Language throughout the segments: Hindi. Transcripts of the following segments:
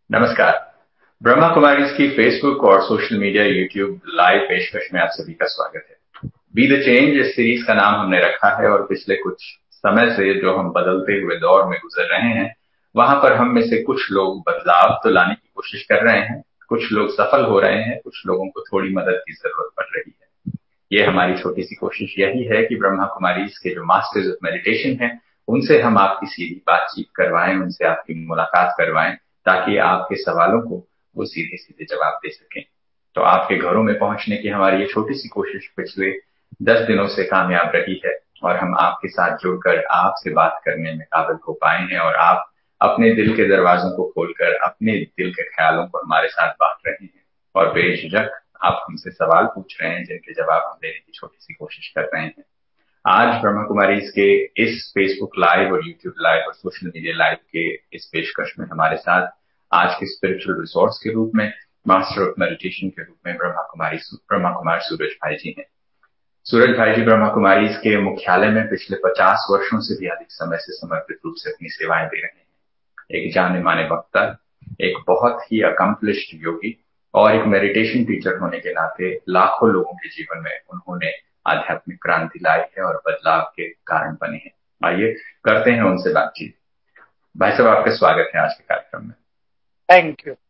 नमस्कार। ब्रह्मा कुमारीज की फेसबुक और सोशल मीडिया यूट्यूब लाइव पेशकश में आप सभी का स्वागत है। बी द चेंज इस सीरीज का नाम हमने रखा है और पिछले कुछ समय से जो हम बदलते हुए दौर में गुजर रहे हैं, वहां पर हम में से कुछ लोग बदलाव तो लाने की कोशिश कर रहे हैं, कुछ लोग सफल हो रहे हैं, कुछ लोगों को थोड़ी मदद की जरूरत पड़ रही है। ये हमारी छोटी सी कोशिश यही है कि ब्रह्मा कुमारीज के जो मास्टर्स ऑफ मेडिटेशन हैं, उनसे हम आपकी सीधी बातचीत करवाएं, उनसे आपकी मुलाकात करवाएं, ताकि आपके सवालों को वो सीधे सीधे जवाब दे सकें। तो आपके घरों में पहुंचने की हमारी ये छोटी सी कोशिश पिछले 10 दिनों से कामयाब रही है और हम आपके साथ जुड़कर आपसे बात करने में काबिल हो पाए हैं और आप अपने दिल के दरवाजों को खोलकर अपने दिल के ख्यालों को हमारे साथ बांट रहे हैं और बेझिझक आप हमसे सवाल पूछ रहे हैं जिनके जवाब हम देने की छोटी सी कोशिश कर रहे हैं। आज ब्रह्मा कुमारीज के इस फेसबुक लाइव और यूट्यूब लाइव और सोशल मीडिया लाइव के इस पेशकश में हमारे साथ आज के स्पिरिचुअल रिसोर्स के रूप में, मास्टर ऑफ मेडिटेशन के रूप में ब्रह्मा कुमार सूरज भाई जी हैं। सूरज भाई जी ब्रह्मा कुमारीज के मुख्यालय में पिछले 50 वर्षों से भी अधिक समय से समर्पित रूप से अपनी सेवाएं दे रहे हैं। एक जाने माने वक्ता, एक बहुत ही अकम्पलिश्ड योगी और एक मेडिटेशन टीचर होने के नाते लाखों लोगों के जीवन में उन्होंने आध्यात्मिक क्रांति लाई है और बदलाव के कारण बने हैं। आइए करते हैं उनसे बातचीत। भाई साहब, आपका स्वागत है आज के कार्यक्रम में। Thank you.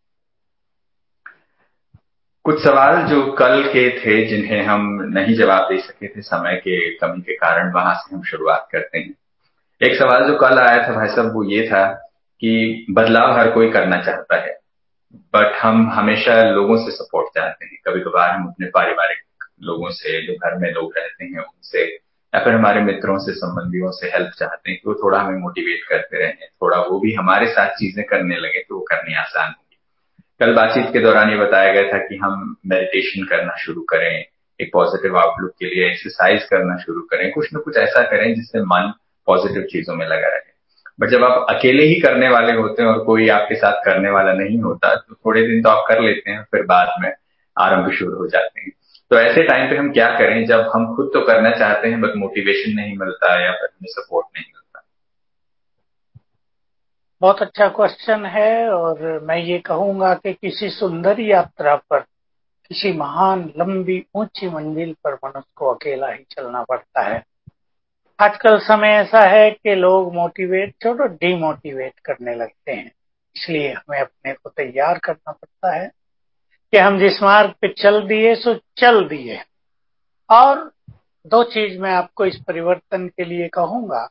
कुछ सवाल जो कल के थे जिन्हें हम नहीं जवाब दे सके थे समय के कमी के कारण, वहां से हम शुरुआत करते हैं। एक सवाल जो कल आया था भाई साहब, वो ये था कि बदलाव हर कोई करना चाहता है, बट हम हमेशा लोगों से सपोर्ट चाहते हैं। कभी कभार हम अपने पारिवारिक लोगों से, जो घर में लोग रहते हैं उनसे, या फिर हमारे मित्रों से, संबंधियों से हेल्प चाहते हैं कि वो थोड़ा हमें मोटिवेट करते रहें, थोड़ा वो भी हमारे साथ चीजें करने लगे तो वो करनी आसान होगी। कल बातचीत के दौरान ये बताया गया था कि हम मेडिटेशन करना शुरू करें, एक पॉजिटिव आउटलुक के लिए एक्सरसाइज करना शुरू करें, कुछ न कुछ ऐसा करें जिससे मन पॉजिटिव चीजों में लगा रहे। बट जब आप अकेले ही करने वाले होते हैं और कोई आपके साथ करने वाला नहीं होता, तो थोड़े दिन तो आप कर लेते हैं, फिर बाद में आरंभ शुरू हो जाते हैं। तो ऐसे टाइम पे हम क्या करें जब हम खुद तो करना चाहते हैं बट मोटिवेशन नहीं मिलता या फिर हमें सपोर्ट नहीं मिलता? बहुत अच्छा क्वेश्चन है और मैं ये कहूंगा कि किसी सुंदर यात्रा पर, किसी महान लंबी ऊंची मंजिल पर मनुष्य को अकेला ही चलना पड़ता है। आजकल समय ऐसा है कि लोग मोटिवेट छोड़ो डीमोटिवेट करने लगते हैं। इसलिए हमें अपने को तैयार करना पड़ता है कि हम जिस मार्ग पे चल दिए सो चल दिए। और दो चीज मैं आपको इस परिवर्तन के लिए कहूंगा।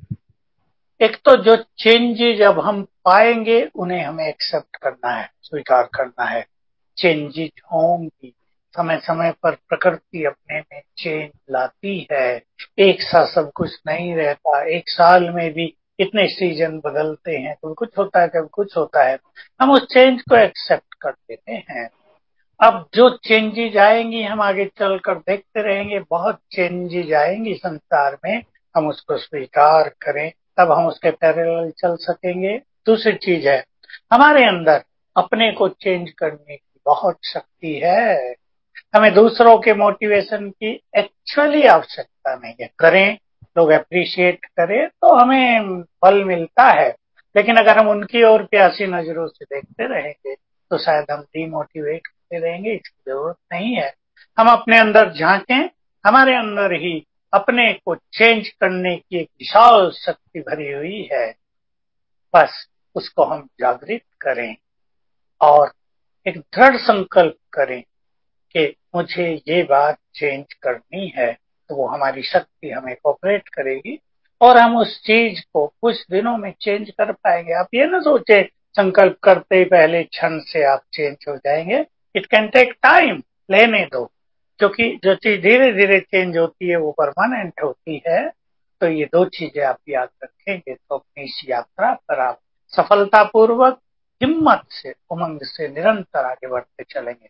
एक तो जो चेंजेज अब हम पाएंगे उन्हें हमें एक्सेप्ट करना है, स्वीकार करना है। चेंजेज होंगी, समय समय पर प्रकृति अपने में चेंज लाती है। एक सा सब कुछ नहीं रहता। एक साल में भी इतने सीजन बदलते हैं, कभी कुछ होता है कभी कुछ होता है। हम उस चेंज को एक्सेप्ट कर लेते हैं। अब जो चेंजेज आएंगी हम आगे चलकर देखते रहेंगे। बहुत चेंजेज आएंगी संसार में, हम उसको स्वीकार करें, तब हम उसके पैरेलल चल सकेंगे। दूसरी चीज है, हमारे अंदर अपने को चेंज करने की बहुत शक्ति है। हमें दूसरों के मोटिवेशन की एक्चुअली आवश्यकता नहीं है। करें, लोग अप्रिशिएट करें तो हमें फल मिलता है। लेकिन अगर हम उनकी ओर प्यासी नजरों से देखते रहेंगे तो शायद हम डीमोटिवेट होते रहेंगे। इसकी जरूरत नहीं है। हम अपने अंदर झांकें, हमारे अंदर ही अपने को चेंज करने की एक विशाल शक्ति भरी हुई है। बस उसको हम जागृत करें और एक दृढ़ संकल्प करें कि मुझे ये बात चेंज करनी है, तो वो हमारी शक्ति हमें कोऑपरेट करेगी और हम उस चीज को कुछ दिनों में चेंज कर पाएंगे। आप ये ना सोचे संकल्प करते ही पहले क्षण से आप चेंज हो जाएंगे। इट कैन टेक टाइम, लेने दो। क्योंकि जो चीज धीरे धीरे चेंज होती है वो परमानेंट होती है। तो ये दो चीजें आप याद रखेंगे तो अपनी इस यात्रा पर आप सफलतापूर्वक, हिम्मत से, उमंग से निरंतर आगे बढ़ते चलेंगे।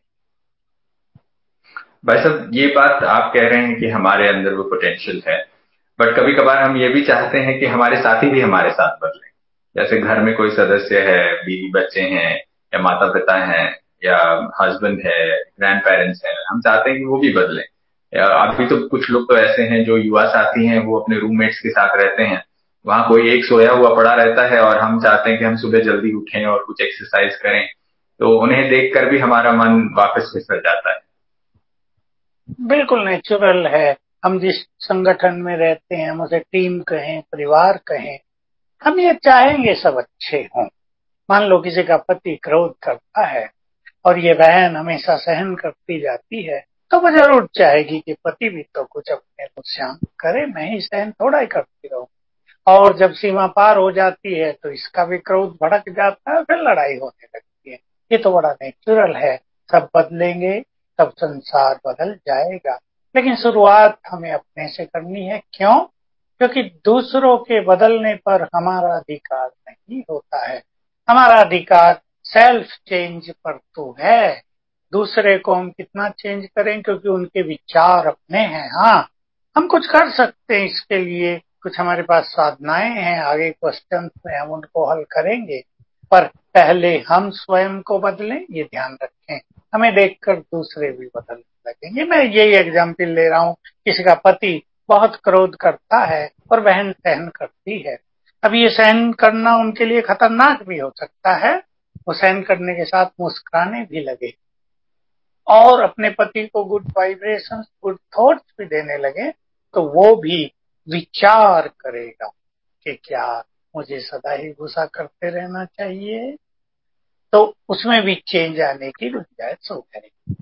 भाई साहब, ये बात आप कह रहे हैं कि हमारे अंदर वो पोटेंशियल है, बट कभी कभार हम ये भी चाहते हैं कि हमारे साथी भी हमारे साथ बदलें। जैसे घर में कोई सदस्य है, बीवी बच्चे हैं, या माता पिता हैं, या हस्बैंड है, ग्रैंड पेरेंट्स हैं, हम चाहते हैं कि वो भी बदलें। या अभी तो कुछ लोग तो ऐसे हैं जो युवा साथी हैं, वो अपने रूममेट्स के साथ रहते हैं, वहां कोई एक सोया हुआ पड़ा रहता है और हम चाहते हैं कि हम सुबह जल्दी उठें और कुछ एक्सरसाइज करें, तो उन्हें देखकर भी हमारा मन वापस फिसल जाता है। बिल्कुल नेचुरल है। हम जिस संगठन में रहते हैं, हम उसे टीम कहें, परिवार कहें, हम ये चाहेंगे सब अच्छे हों। मान लो किसी का पति क्रोध करता है और ये बहन हमेशा सहन करती जाती है, तो वो जरूर चाहेगी कि पति भी तो कुछ अपने को शांत करे, मैं ही सहन थोड़ा ही करती रहूं। और जब सीमा पार हो जाती है तो इसका भी क्रोध भड़क जाता है, फिर लड़ाई होने लगती है। ये तो बड़ा नेचुरल है। सब बदलेंगे तब संसार बदल जाएगा, लेकिन शुरुआत हमें अपने से करनी है। क्यों? क्योंकि दूसरों के बदलने पर हमारा अधिकार नहीं होता है। हमारा अधिकार सेल्फ चेंज पर तो है। दूसरे को हम कितना चेंज करें, क्योंकि उनके विचार अपने हैं। हाँ, हम कुछ कर सकते हैं इसके लिए, कुछ हमारे पास साधनाएं हैं, आगे क्वेश्चन में हम उनको हल करेंगे। पर पहले हम स्वयं को बदलें, ये ध्यान रखें। हमें देखकर दूसरे भी बदलने लगेंगे। मैं यही एग्जाम्पल ले रहा हूँ। किसी का पति बहुत क्रोध करता है और बहन सहन करती है। अब ये सहन करना उनके लिए खतरनाक भी हो सकता है। वो सहन करने के साथ मुस्कुराने भी लगे और अपने पति को गुड वाइब्रेशंस, गुड थॉट्स भी देने लगे, तो वो भी विचार करेगा कि क्या मुझे सदा ही गुस्सा करते रहना चाहिए, तो उसमें भी चेंज आने की गुंजाइश हो जाएगी।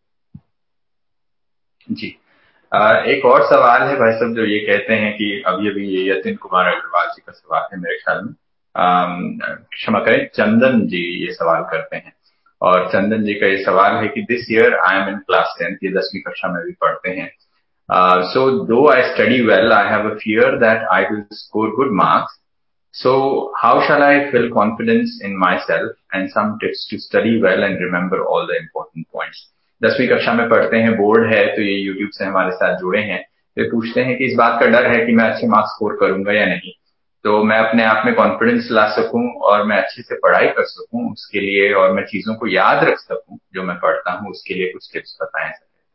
जी। एक और सवाल है भाई साहब, जो ये कहते हैं कि अभी अभी ये यतिन कुमार अग्रवाल जी का सवाल है मेरे ख्याल में। क्षमा करें, चंदन जी ये सवाल करते हैं। और चंदन जी का ये सवाल है कि this year I am in class 10th, ये 10वीं कक्षा में भी पढ़ते हैं। So though I study well, I have a fear that I will score good marks. So how shall I build confidence in myself and some tips to study well and remember all the important points? 10वीं कक्षा में पढ़ते हैं, बोर्ड है, तो ये यूट्यूब से हमारे साथ जुड़े हैं। तो पूछते हैं कि इस बात का डर है कि मैं अच्छे मार्क्स स्कोर करूंगा या नहीं, तो मैं अपने आप में कॉन्फिडेंस ला सकूं और मैं अच्छे से पढ़ाई कर सकूं उसके लिए, और मैं चीजों को याद रख सकूं जो मैं पढ़ता हूं, उसके लिए कुछ टिप्स बताएं।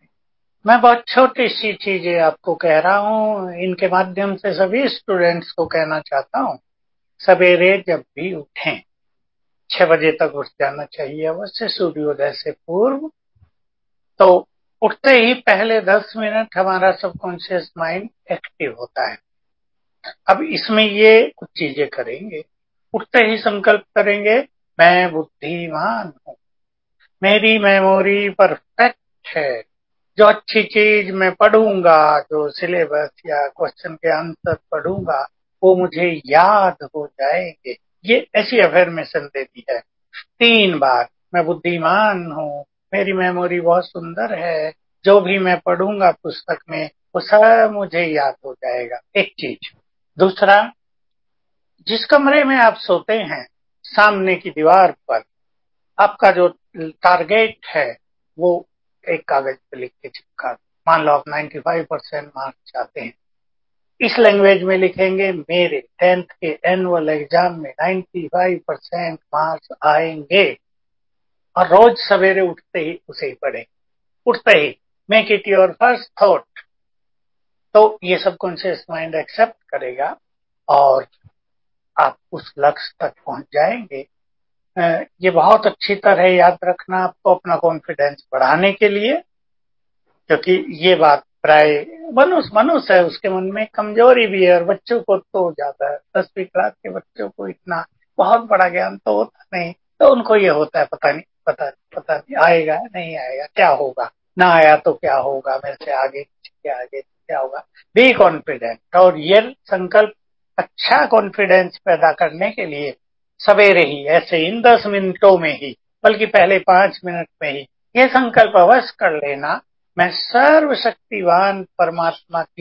मैं बहुत छोटी सी चीजें आपको कह रहा हूँ, इनके माध्यम से सभी स्टूडेंट्स को कहना चाहता हूँ। सवेरे जब भी उठें, 6 बजे तक उठ जाना चाहिए अवश्य, सूर्योदय से पूर्व। तो उठते ही पहले 10 मिनट हमारा सबकॉन्शियस माइंड एक्टिव होता है। अब इसमें ये कुछ चीजें करेंगे। उठते ही संकल्प करेंगे, मैं बुद्धिमान हूँ, मेरी मेमोरी परफेक्ट है, जो अच्छी चीज मैं पढ़ूंगा, जो सिलेबस या क्वेश्चन के आंसर पढ़ूंगा, वो मुझे याद हो जाएंगे। ये ऐसी अफर्मेशन देती है 3 बार। मैं बुद्धिमान हूँ, मेरी मेमोरी बहुत सुंदर है, जो भी मैं पढ़ूंगा पुस्तक में वो सब मुझे याद हो जाएगा। एक चीज। दूसरा, जिस कमरे में आप सोते हैं, सामने की दीवार पर आपका जो टारगेट है वो एक कागज पे लिख के चिपका दो। मान लो आप 95% मार्क्स चाहते हैं, इस लैंग्वेज में लिखेंगे, मेरे 10th के एनुअल एग्जाम में 95% मार्क्स आएंगे। और रोज सवेरे उठते ही उसे ही पढ़ें। उठते ही make it your first thought. तो ये सबकॉन्शियस माइंड एक्सेप्ट करेगा और आप उस लक्ष्य तक पहुंच जाएंगे। ये बहुत अच्छी तरह याद रखना आपको अपना कॉन्फिडेंस बढ़ाने के लिए, क्योंकि ये बात प्राय मनुष्य है, उसके मन में कमजोरी भी है। और बच्चों को तो ज्यादा, 10वीं क्लास के बच्चों को इतना बहुत बड़ा ज्ञान तो होता नहीं, तो उनको ये होता है पता नहीं आएगा नहीं आएगा, क्या होगा, ना आया तो क्या होगा, मेरे से आगे क्या होगा। Be confident. और ये संकल्प अच्छा कॉन्फिडेंस पैदा करने के लिए सवेरे ही, ऐसे इन 10 मिनटों में ही, बल्कि पहले 5 मिनट में ही ये संकल्प अवश्य कर लेना, मैं सर्वशक्तिवान परमात्मा की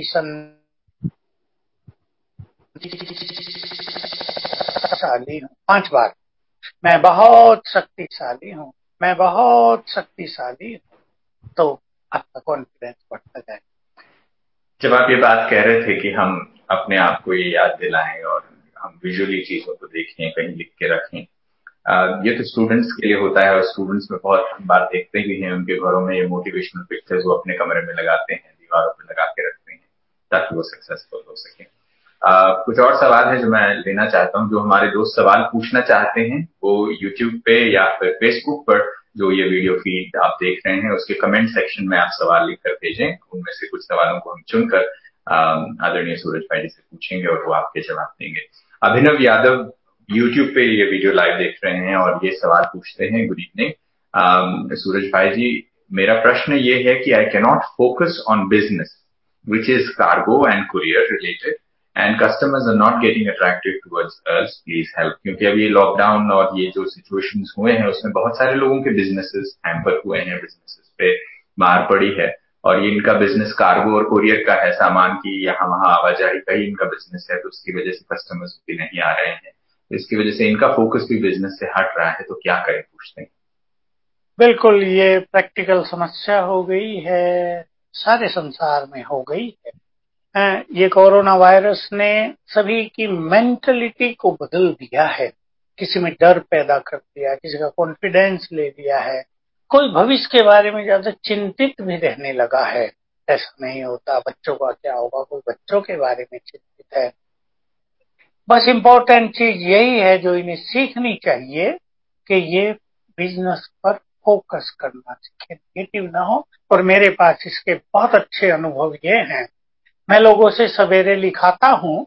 शक्तिशाली हूँ। 5 बार, मैं बहुत शक्तिशाली हूँ, मैं बहुत शक्तिशाली हूँ, तो आपका कॉन्फिडेंस बढ़ता जाए। जब आप ये बात कह रहे थे कि हम अपने आप को ये याद दिलाएं और हम विजुअली चीजों को देखें, कहीं लिख के रखें, ये तो स्टूडेंट्स के लिए होता है, और स्टूडेंट्स में बहुत हम बात देखते भी हैं, उनके घरों में ये मोटिवेशनल पिक्चर्स वो अपने कमरे में लगाते हैं, दीवारों पर लगा के रखते हैं ताकि वो सक्सेसफुल हो सके। कुछ और सवाल है जो मैं लेना चाहता हूँ। जो हमारे दोस्त सवाल पूछना चाहते हैं वो यूट्यूब पे या फिर फेसबुक पर जो ये वीडियो फीड आप देख रहे हैं उसके कमेंट सेक्शन में आप सवाल लिखकर भेजें। उनमें से कुछ सवालों को हम चुनकर आदरणीय सूरज भाई जी से पूछेंगे और वो आपके जवाब देंगे। अभिनव यादव यूट्यूब पे ये वीडियो लाइव देख रहे हैं और ये सवाल पूछते हैं, गुड इवनिंग सूरज भाई जी, मेरा प्रश्न ये है कि I cannot focus on business which is cargo and courier related and customers are not getting attracted towards us, please help। क्योंकि अब ये लॉकडाउन और ये जो सिचुएशंस हुए हैं उसमें बहुत सारे लोगों के बिजनेसेस हैम्पर हुए हैं, बिजनेसेस पे मार पड़ी है और ये इनका बिजनेस कार्गो और कोरियर का है, सामान की यहाँ वहां आवाजाही का ही इनका बिजनेस है, तो उसकी वजह से कस्टमर्स भी नहीं आ रहे हैं, इसकी वजह से इनका फोकस भी बिजनेस से हट रहा है, तो क्या करें पूछते हैं। बिल्कुल, ये प्रैक्टिकल समस्या हो गई है, सारे संसार में हो गई है। ये कोरोना वायरस ने सभी की मेंटलिटी को बदल दिया है। किसी में डर पैदा कर दिया, किसी का कॉन्फिडेंस ले लिया है, कोई भविष्य के बारे में ज्यादा चिंतित भी रहने लगा है। ऐसा नहीं होता, बच्चों का क्या होगा, कोई बच्चों के बारे में चिंतित है। बस इम्पोर्टेंट चीज यही है जो इन्हें सीखनी चाहिए कि ये बिजनेस पर फोकस करना सीखे, नेगेटिव ना हो। और मेरे पास इसके बहुत अच्छे अनुभव ये हैं। मैं लोगों से सवेरे लिखाता हूं,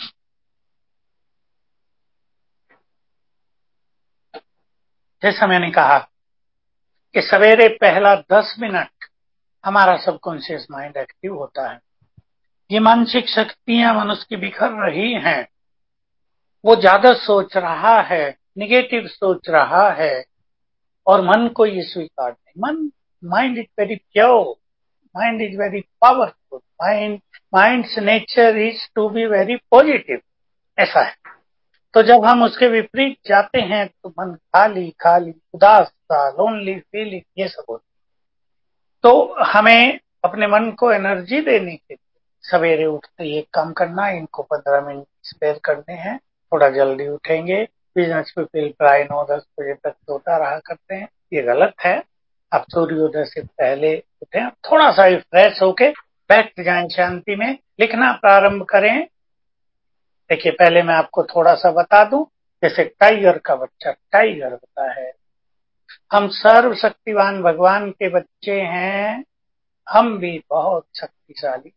जैसा मैंने कहा कि सवेरे पहला 10 मिनट हमारा सबकॉन्शियस माइंड एक्टिव होता है। ये मानसिक शक्तियां मनुष्य की बिखर रही हैं, वो ज्यादा सोच रहा है, निगेटिव सोच रहा है और मन को ये स्वीकार नहीं। Mind is very pure, mind is very powerful, mind's nature is to be very positive, ऐसा है। तो जब हम उसके विपरीत जाते हैं तो मन खाली खाली, उदास सा, लोनली फीलिंग, ये सब होता है। तो हमें अपने मन को एनर्जी देने के लिए सवेरे उठते ही एक काम करना, इनको 15 मिनट स्पेयर करने हैं। थोड़ा जल्दी उठेंगे। बिजनेस पीपल प्राय 9-10 बजे तक सोता रहा करते हैं, ये गलत है। आप सूर्योदय से पहले उठें, थोड़ा सा फ्रेश होके बैठ जाएं, शांति में लिखना प्रारंभ करें। देखिए, पहले मैं आपको थोड़ा सा बता दूं। जैसे टाइगर का बच्चा टाइगर होता है, हम सर्वशक्तिवान भगवान के बच्चे हैं, हम भी बहुत शक्तिशाली।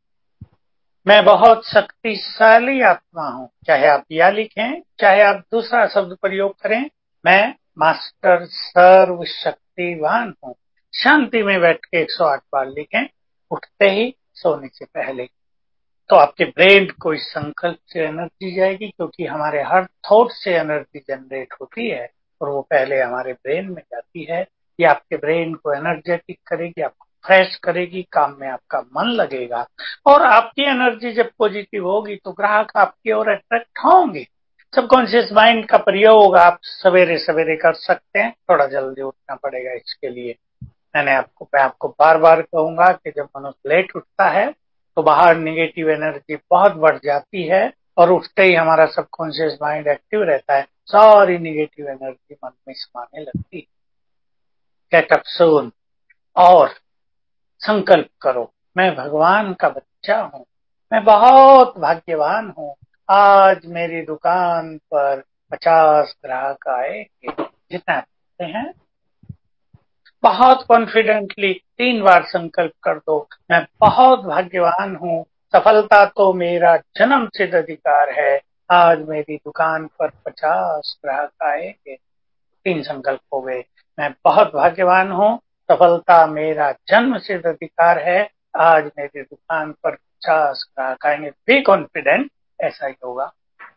मैं बहुत शक्तिशाली आत्मा हूं, चाहे आप या लिखें चाहे आप दूसरा शब्द प्रयोग करें। मैं मास्टर सर्वशक्तिवान हूं। शांति में बैठ के 108 बार लिखें, उठते ही, सोने से पहले। तो आपके ब्रेन को इस संकल्प से एनर्जी जाएगी, क्योंकि हमारे हर थॉट से एनर्जी जनरेट होती है और वो पहले हमारे ब्रेन में जाती है। ये आपके ब्रेन को एनर्जेटिक करेगी, आपको फ्रेश करेगी, काम में आपका मन लगेगा। और आपकी एनर्जी जब पॉजिटिव होगी तो ग्राहक आपकी ओर अट्रैक्ट होंगे। सबकॉन्शियस माइंड का प्रयोग आप सवेरे सवेरे कर सकते हैं। थोड़ा जल्दी उठना पड़ेगा इसके लिए। मैं आपको बार बार कहूंगा कि जब मनुष्य लेट उठता है तो बाहर निगेटिव एनर्जी बहुत बढ़ जाती है और उठते ही हमारा सबकॉन्शियस माइंड एक्टिव रहता है, सारी निगेटिव एनर्जी मन में समाने लगती है। गेट अप सून और संकल्प करो, मैं भगवान का बच्चा हूं, मैं बहुत भाग्यवान हूं। आज मेरी दुकान पर 50 ग्राहक आएंगे। जितना कहते हैं बहुत कॉन्फिडेंटली 3 बार संकल्प कर दो, मैं बहुत भाग्यवान हूँ, सफलता तो मेरा जन्म सिद्ध अधिकार है। आज मेरी दुकान पर 50 ग्राहक आएंगे। 3 संकल्प हो गए। मैं बहुत भाग्यवान हूँ, सफलता मेरा जन्म सिद्ध अधिकार है। आज मेरी दुकान पर 50 ग्राहक आएंगे। बी कॉन्फिडेंट, ऐसा ही होगा।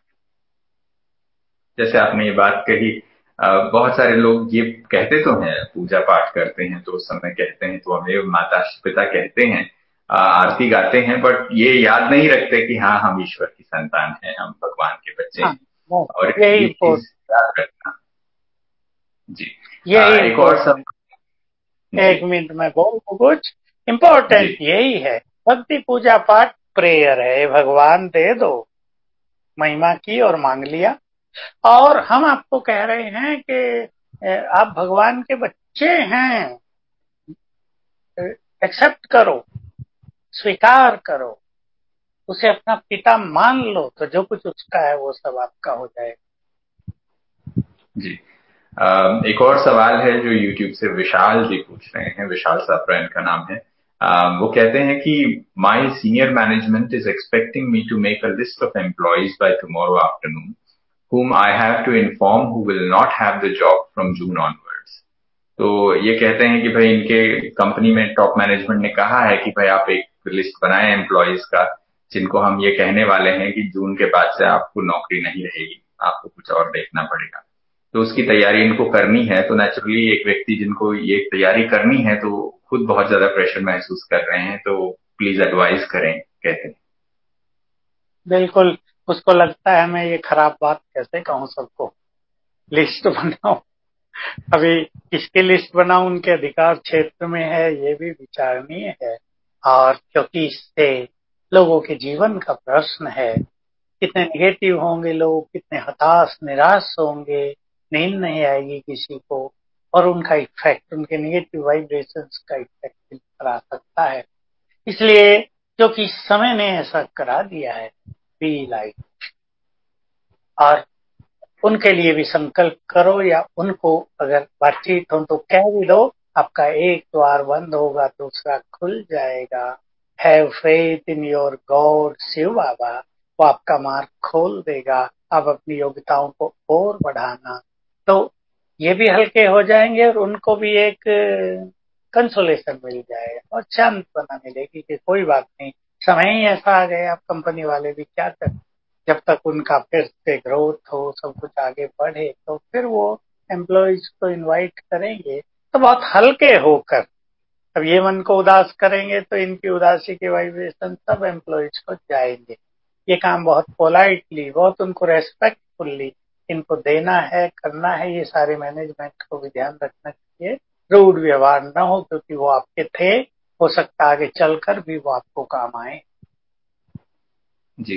जैसे आपने ये बात कही, बहुत सारे लोग ये कहते तो हैं, पूजा पाठ करते हैं तो उस समय कहते हैं, तो हमें माता पिता कहते हैं, आरती गाते हैं, बट ये याद नहीं रखते कि हाँ हम ईश्वर की संतान हैं, हम भगवान के बच्चे हाँ, हैं। और यही ये चीज याद रखना। जी। यही एक और सब। एक जी। मिनट में बोलूं कुछ जी। इम्पोर्टेंट यही है। भक्ति पूजा पाठ प्रेयर है, भगवान दे दो, महिमा की और मांग लिया। और हम आपको कह रहे हैं कि आप भगवान के बच्चे हैं, एक्सेप्ट करो, स्वीकार करो, उसे अपना पिता मान लो तो जो कुछ उसका है वो सब आपका हो जाएगा। जी। एक और सवाल है जो YouTube से विशाल जी पूछ रहे हैं, विशाल सापरा इनका नाम है। वो कहते हैं कि my senior management is expecting me to make a list of employees by tomorrow afternoon whom I have to inform who will not have the job from June onwards। तो ये कहते हैं कि भाई इनके कंपनी में टॉप मैनेजमेंट ने कहा है कि भाई आप एक लिस्ट बनाएं एम्प्लॉयज का, जिनको हम ये कहने वाले हैं कि जून के बाद से आपको नौकरी नहीं रहेगी, आपको कुछ और देखना पड़ेगा। तो उसकी तैयारी इनको करनी है। तो नेचुरली एक व्यक्ति जिनको ये तैयारी करनी है तो खुद बहुत ज्यादा प्रेशर महसूस कर रहे हैं, तो प्लीज एडवाइस करें, कहते हैं। बिल्कुल, उसको लगता है मैं ये खराब बात कैसे कहूँ सबको, लिस्ट बनाओ। अभी किसकी लिस्ट बनाऊं, उनके अधिकार क्षेत्र में है, ये भी विचारणीय है। और क्योंकि इससे लोगों के जीवन का प्रश्न है, कितने नेगेटिव होंगे लोग, कितने हताश निराश होंगे, नींद नहीं आएगी किसी को, और उनका इफेक्ट, उनके नेगेटिव वाइब्रेशंस का इफेक्ट करा सकता है। इसलिए क्योंकि समय ने ऐसा करा दिया है, बी लाइक, और उनके लिए भी संकल्प करो, या उनको अगर बातचीत हो तो कह भी दो, आपका एक द्वार बंद होगा दूसरा खुल जाएगा। Have faith in your God, Shiv Baba, वो आपका मार्ग खोल देगा। आप अपनी योग्यताओं को और बढ़ाना, तो ये भी हल्के हो जाएंगे और उनको भी एक कंसोलेशन मिल जाएगा और शांत्वना मिलेगी कि कोई बात नहीं, समय ही ऐसा आ गया, आप कंपनी वाले भी क्या करें। जब तक उनका फिर से ग्रोथ हो, सब कुछ आगे बढ़े, तो फिर वो एम्प्लॉयज को इनवाइट करेंगे, तो बहुत हल्के होकर। अब ये मन को उदास करेंगे तो इनकी उदासी के वाइब्रेशन सब एम्प्लॉयज को जाएंगे। ये काम बहुत पोलाइटली, बहुत उनको रेस्पेक्टफुल्ली इनको देना है, करना है। ये सारे मैनेजमेंट को भी ध्यान रखना चाहिए, रूड व्यवहार न हो, क्योंकि वो आपके थे, हो सकता है आगे चलकर भी वो आपको काम आए। जी।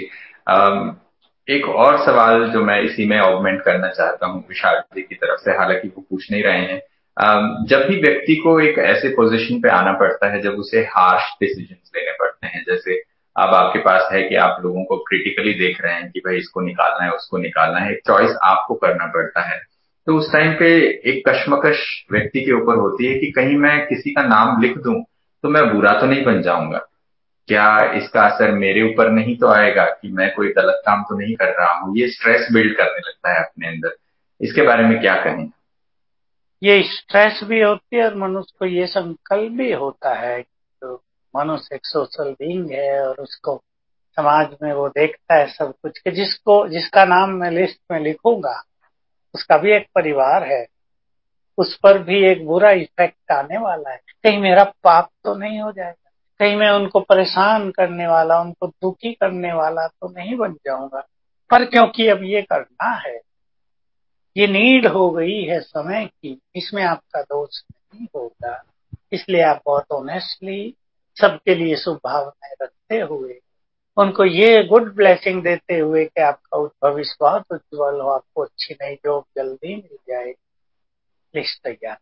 एक और सवाल जो मैं इसी में ऑगमेंट करना चाहता हूँ विशाल जी की तरफ से, हालांकि वो पूछ नहीं रहे हैं। जब भी व्यक्ति को एक ऐसे पोजीशन पे आना पड़ता है जब उसे हार्श डिसीजंस लेने पड़ते हैं, जैसे अब आपके पास है कि आप लोगों को क्रिटिकली देख रहे हैं कि भाई इसको निकालना है उसको निकालना है, एक चॉइस आपको करना पड़ता है, तो उस टाइम पे एक कश्मकश व्यक्ति के ऊपर होती है कि कहीं मैं किसी का नाम लिख दूं तो मैं बुरा तो नहीं बन जाऊंगा, क्या इसका असर मेरे ऊपर नहीं तो आएगा कि मैं कोई गलत काम तो नहीं कर रहा हूँ, ये स्ट्रेस बिल्ड करने लगता है अपने अंदर। इसके बारे में क्या कहें? ये स्ट्रेस भी होती है और मनुष्य को ये संकल्प भी होता है, तो मनुष्य एक सोशल बीइंग है और उसको समाज में वो देखता है सब कुछ, कि जिसका नाम मैं लिस्ट में लिखूंगा उसका भी एक परिवार है, उस पर भी एक बुरा इफेक्ट आने वाला है। कहीं मेरा पाप तो नहीं हो जाएगा, कहीं मैं उनको परेशान करने वाला, उनको दुखी करने वाला तो नहीं बन जाऊंगा। पर क्योंकि अब ये करना है, ये नीड हो गई है समय की, इसमें आपका दोष नहीं होगा। इसलिए आप बहुत ऑनेस्टली सबके लिए शुभ भावनाएं रखते हुए, उनको ये गुड ब्लेसिंग देते हुए कि आपका भविष्य बहुत उज्जवल हो, आपको अच्छी नई जॉब जल्दी मिल जाए, लिस्ट तैयार।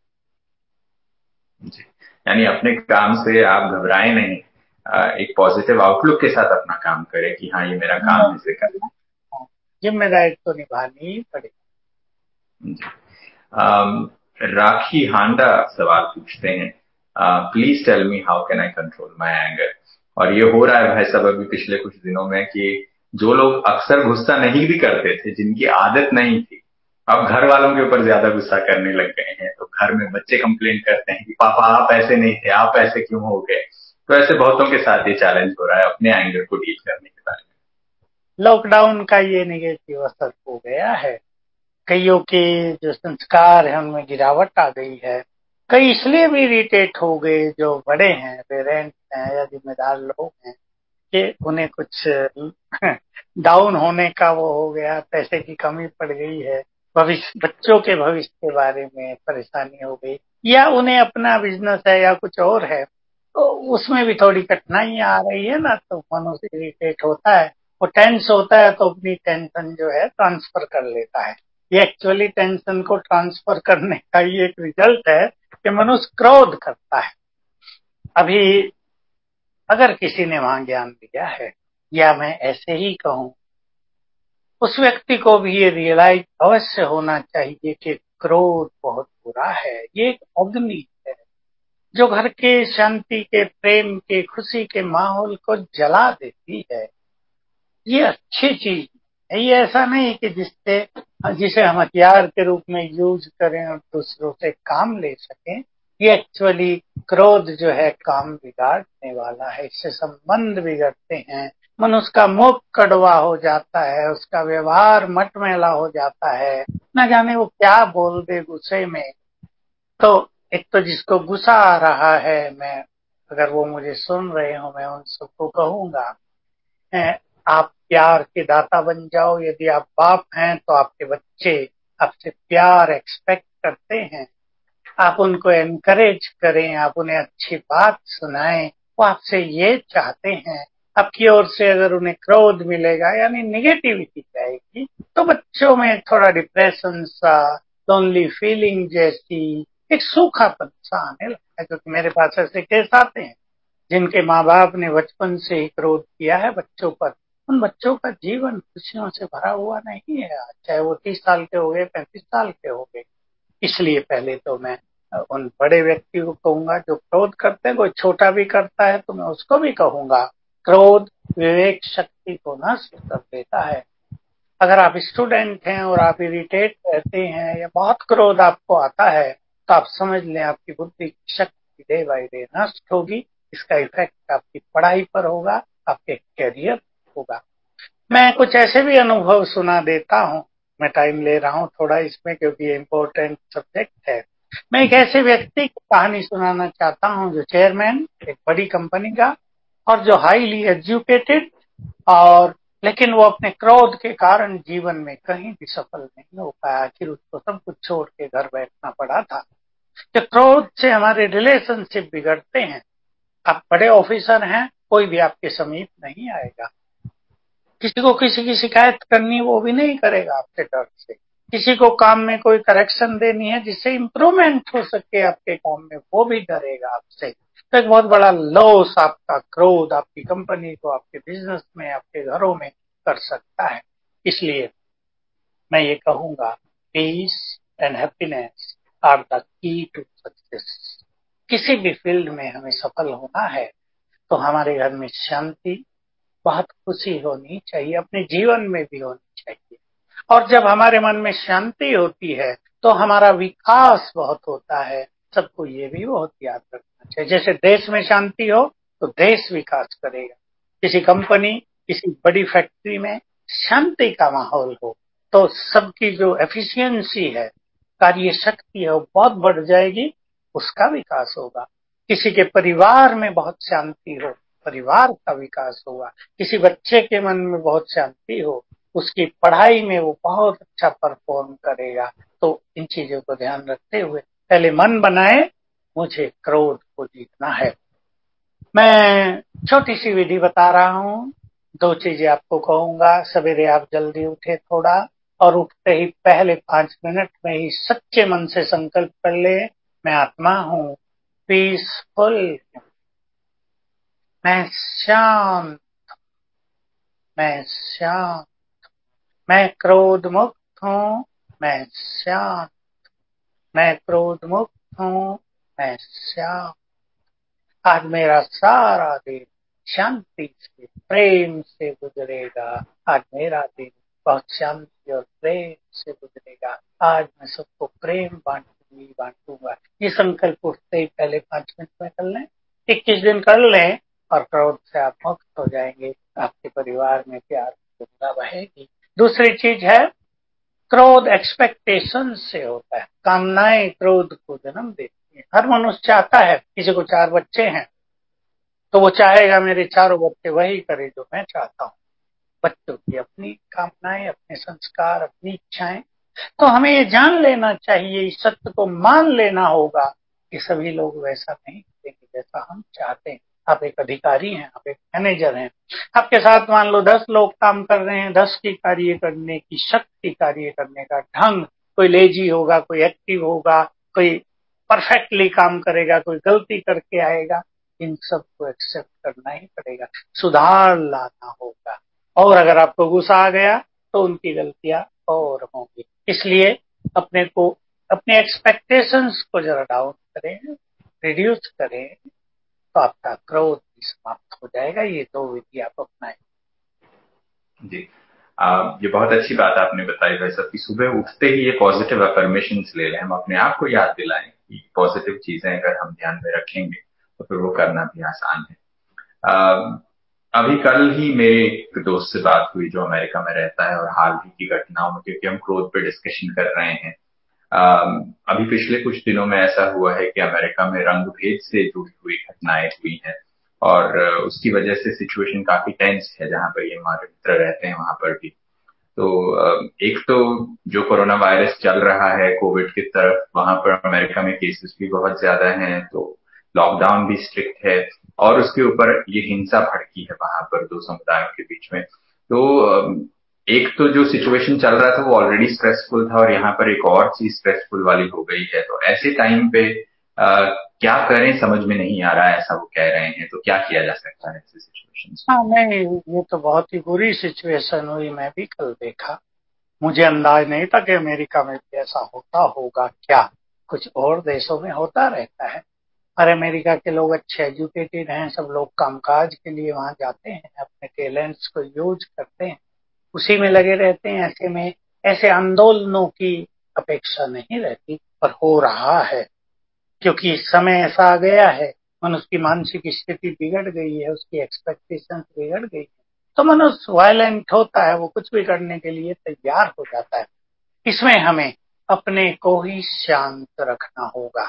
जी। यानी अपने काम से आप घबराएं नहीं, एक पॉजिटिव आउटलुक के साथ अपना काम करें कि हाँ ये मेरा काम है इसे करना। जिम्मेदारी तो निभानी ही पड़ेगी। जी। राखी हांडा सवाल पूछते हैं, please tell me how can I control my anger. और ये हो रहा है भाई साहब अभी पिछले कुछ दिनों में कि जो लोग अक्सर गुस्सा नहीं भी करते थे, जिनकी आदत नहीं थी, अब घर वालों के ऊपर ज्यादा गुस्सा करने लग गए हैं। तो घर में बच्चे कंप्लेन करते हैं कि पापा आप ऐसे नहीं थे, आप ऐसे क्यों हो गए। तो ऐसे बहुतों के साथ ये चैलेंज हो रहा है अपने एंगर को डील करने के बारे लॉकडाउन का ये नेगेटिव असर हो गया है, कईयों के जो संस्कार है उनमें गिरावट आ गई है। कई इसलिए भी इरिटेट हो गए जो बड़े हैं, पेरेंट्स हैं या जिम्मेदार लोग हैं, कि उन्हें कुछ डाउन होने का वो हो गया, पैसे की कमी पड़ गई है, भविष्य, बच्चों के भविष्य के बारे में परेशानी हो गई, या उन्हें अपना बिजनेस है या कुछ और है, तो उसमें भी थोड़ी कठिनाइयां आ रही है ना, तो मनुष्य इरिटेट होता है, वो टेंस होता है, तो अपनी टेंशन जो है ट्रांसफर कर लेता है। ये एक्चुअली टेंशन को ट्रांसफर करने का ही एक रिजल्ट है कि मनुष्य क्रोध करता है। अभी अगर किसी ने वहां ज्ञान दिया है या मैं ऐसे ही कहूं, उस व्यक्ति को भी ये रियलाइज अवश्य होना चाहिए कि क्रोध बहुत बुरा है। ये एक अग्नि है जो घर के शांति के, प्रेम के, खुशी के माहौल को जला देती है। ये अच्छी चीज है। ये ऐसा नहीं कि जिसे हम हथियार के रूप में यूज करें और दूसरों से काम ले सकें। ये एक्चुअली क्रोध जो है काम बिगाड़ने वाला है। इससे संबंध बिगड़ते हैं, मनुष्य का मुख कड़वा हो जाता है, उसका व्यवहार मटमैला हो जाता है, न जाने वो क्या बोल दे गुस्से में। तो एक तो जिसको गुस्सा आ रहा है, मैं अगर वो मुझे सुन रहे हो, मैं उन सबको कहूंगा, आप प्यार के दाता बन जाओ। यदि आप बाप हैं तो आपके बच्चे आपसे प्यार एक्सपेक्ट करते हैं। आप उनको एनकरेज करें, आप उन्हें अच्छी बात सुनाएं, वो आपसे ये चाहते हैं। आपकी ओर से अगर उन्हें क्रोध मिलेगा यानी निगेटिविटी जाएगी, तो बच्चों में थोड़ा डिप्रेशन सा, लोनली फीलिंग जैसी एक सूखापन सा आने लगता है। क्योंकि मेरे पास ऐसे केस आते हैं जिनके माँ बाप ने बचपन से ही क्रोध किया है बच्चों पर। उन बच्चों का जीवन खुशियों से भरा हुआ नहीं है, चाहे वो 30 साल के हो गए, 35 साल के हो गए। इसलिए पहले तो मैं उन बड़े व्यक्ति को कहूंगा जो क्रोध करते हैं। कोई छोटा भी करता है तो मैं उसको भी कहूंगा, क्रोध विवेक शक्ति को नष्ट कर देता है। अगर आप स्टूडेंट हैं और आप इरिटेट रहते हैं या बहुत क्रोध आपको आता है, तो आप समझ लें आपकी बुद्धि की शक्ति डे बाय डे नष्ट होगी। इसका इफेक्ट आपकी पढ़ाई पर होगा, आपके करियर होगा। मैं कुछ ऐसे भी अनुभव सुना देता हूँ। मैं टाइम ले रहा हूँ थोड़ा इसमें क्योंकि ये इम्पोर्टेंट सब्जेक्ट है। मैं एक ऐसे व्यक्ति की कहानी सुनाना चाहता हूँ जो चेयरमैन एक बड़ी कंपनी का, और जो हाईली एजुकेटेड, और लेकिन वो अपने क्रोध के कारण जीवन में कहीं भी सफल नहीं हो पाया। आखिर उसको सब कुछ छोड़ के घर बैठना पड़ा था। तो क्रोध से हमारे रिलेशनशिप बिगड़ते हैं। आप बड़े ऑफिसर हैं, कोई भी आपके समीप नहीं आएगा। किसी को किसी की शिकायत करनी, वो भी नहीं करेगा आपसे डर से। किसी को काम में कोई करेक्शन देनी है जिससे इम्प्रूवमेंट हो सके आपके काम में, वो भी डरेगा आपसे। तो एक बहुत बड़ा लॉस आपका क्रोध आपकी कंपनी को, आपके बिजनेस में, आपके घरों में कर सकता है। इसलिए मैं ये कहूंगा, peace and happiness are the key to success. किसी भी फील्ड में हमें सफल होना है तो हमारे घर में शांति, बहुत खुशी होनी चाहिए, अपने जीवन में भी होनी चाहिए। और जब हमारे मन में शांति होती है तो हमारा विकास बहुत होता है। सबको ये भी बहुत याद रखना चाहिए। जैसे देश में शांति हो तो देश विकास करेगा। किसी कंपनी, किसी बड़ी फैक्ट्री में शांति का माहौल हो तो सबकी जो एफिशिएंसी है, कार्य शक्ति है, वो बहुत बढ़ जाएगी, उसका विकास होगा। किसी के परिवार में बहुत शांति हो, परिवार का विकास होगा। किसी बच्चे के मन में बहुत शांति हो, उसकी पढ़ाई में वो बहुत अच्छा परफॉर्म करेगा। तो इन चीजों को ध्यान रखते हुए पहले मन बनाए, मुझे क्रोध को जीतना है। मैं छोटी सी विधि बता रहा हूँ। 2 चीजें आपको कहूंगा। सवेरे आप जल्दी उठे थोड़ा, और उठते ही पहले 5 मिनट में ही सच्चे मन से संकल्प कर ले, मैं आत्मा हूँ, पीसफुल, मैं शांत, मैं शांत, मैं क्रोध मुक्त हूँ, मैं शांत, मैं क्रोध मुक्त हूँ, मैं शांत। आज मेरा सारा दिन शांति से, प्रेम से गुजरेगा। आज मेरा दिन बहुत शांति और प्रेम से गुजरेगा। आज मैं सबको प्रेम बांटूंगा। ये संकल्प उठते ही पहले 5 मिनट में कर लें, 21 दिन कर लें, और क्रोध से आप मुक्त हो जाएंगे। आपके परिवार में प्यार की गंगा बहेगी। दूसरी चीज है, क्रोध एक्सपेक्टेशन से होता है। कामनाएं क्रोध को जन्म देती है। हर मनुष्य चाहता है, किसी को 4 बच्चे हैं तो वो चाहेगा मेरे चारों बच्चे वही करे जो मैं चाहता हूँ। बच्चों की अपनी कामनाएं, अपने संस्कार, अपनी इच्छाएं। तो हमें ये जान लेना चाहिए, इस सत्य को मान लेना होगा कि सभी लोग वैसा नहीं करेंगे जैसा हम चाहते हैं। आप एक अधिकारी हैं, आप एक मैनेजर हैं, आपके साथ मान लो 10 लोग काम कर रहे हैं। 10 की कार्य करने की शक्ति, कार्य करने का ढंग, कोई लेजी होगा, कोई एक्टिव होगा, कोई परफेक्टली काम करेगा, कोई गलती करके आएगा। इन सब को एक्सेप्ट करना ही पड़ेगा, सुधार लाना होगा। और अगर आपको गुस्सा आ गया तो उनकी गलतियां और होंगी। इसलिए अपने को, अपने एक्सपेक्टेशंस को जरा डाउन करें, रिड्यूस करें, तो आपका क्रोध भी समाप्त हो जाएगा। ये दो विधि आप अपनाएं। जी, ये बहुत अच्छी बात आपने बताई भाई साहब कि सुबह उठते ही ये पॉजिटिव अफर्मेशन ले लें, हम अपने आप को याद दिलाएं कि पॉजिटिव चीजें अगर हम ध्यान में रखेंगे तो फिर वो करना भी आसान है। अभी कल ही मेरे एक दोस्त से बात हुई जो अमेरिका में रहता है और हाल ही की घटनाओं में, क्योंकि हम क्रोध पे डिस्कशन कर रहे हैं। अभी पिछले कुछ दिनों में ऐसा हुआ है कि अमेरिका में रंग भेद से जुड़ी हुई घटनाएं हुई हैं और उसकी वजह से सिचुएशन काफी टेंस है जहां पर ये हमारे मित्र रहते हैं वहां पर भी। तो एक तो जो कोरोना वायरस चल रहा है कोविड की तरफ, वहां पर अमेरिका में केसेस भी बहुत ज्यादा हैं, तो लॉकडाउन भी स्ट्रिक्ट है और उसके ऊपर ये हिंसा भड़की है वहां पर दो समुदायों के बीच में। तो एक तो जो सिचुएशन चल रहा था वो ऑलरेडी स्ट्रेसफुल था और यहाँ पर एक और चीज स्ट्रेसफुल वाली हो गई है। तो ऐसे टाइम पे क्या करें समझ में नहीं आ रहा है, ऐसा वो कह रहे हैं। तो क्या किया जा सकता है ऐसे सिचुएशंस में? हाँ, नहीं, ये तो बहुत ही बुरी सिचुएशन हुई। मैं भी कल देखा, मुझे अंदाज नहीं था कि अमेरिका में भी ऐसा होता होगा। क्या कुछ और देशों में होता रहता है, और अमेरिका के लोग अच्छे एजुकेटेड हैं, सब लोग कामकाज के लिए वहां जाते हैं, अपने टैलेंट्स को यूज करते हैं, उसी में लगे रहते हैं। ऐसे में ऐसे आंदोलनों की अपेक्षा नहीं रहती, पर हो रहा है क्योंकि समय ऐसा आ गया है। मनुष्य की मानसिक स्थिति बिगड़ गई है, उसकी एक्सपेक्टेशंस बिगड़ गई है, तो मनुष्य वायलेंट होता है, वो कुछ भी करने के लिए तैयार हो जाता है। इसमें हमें अपने को ही शांत रखना होगा।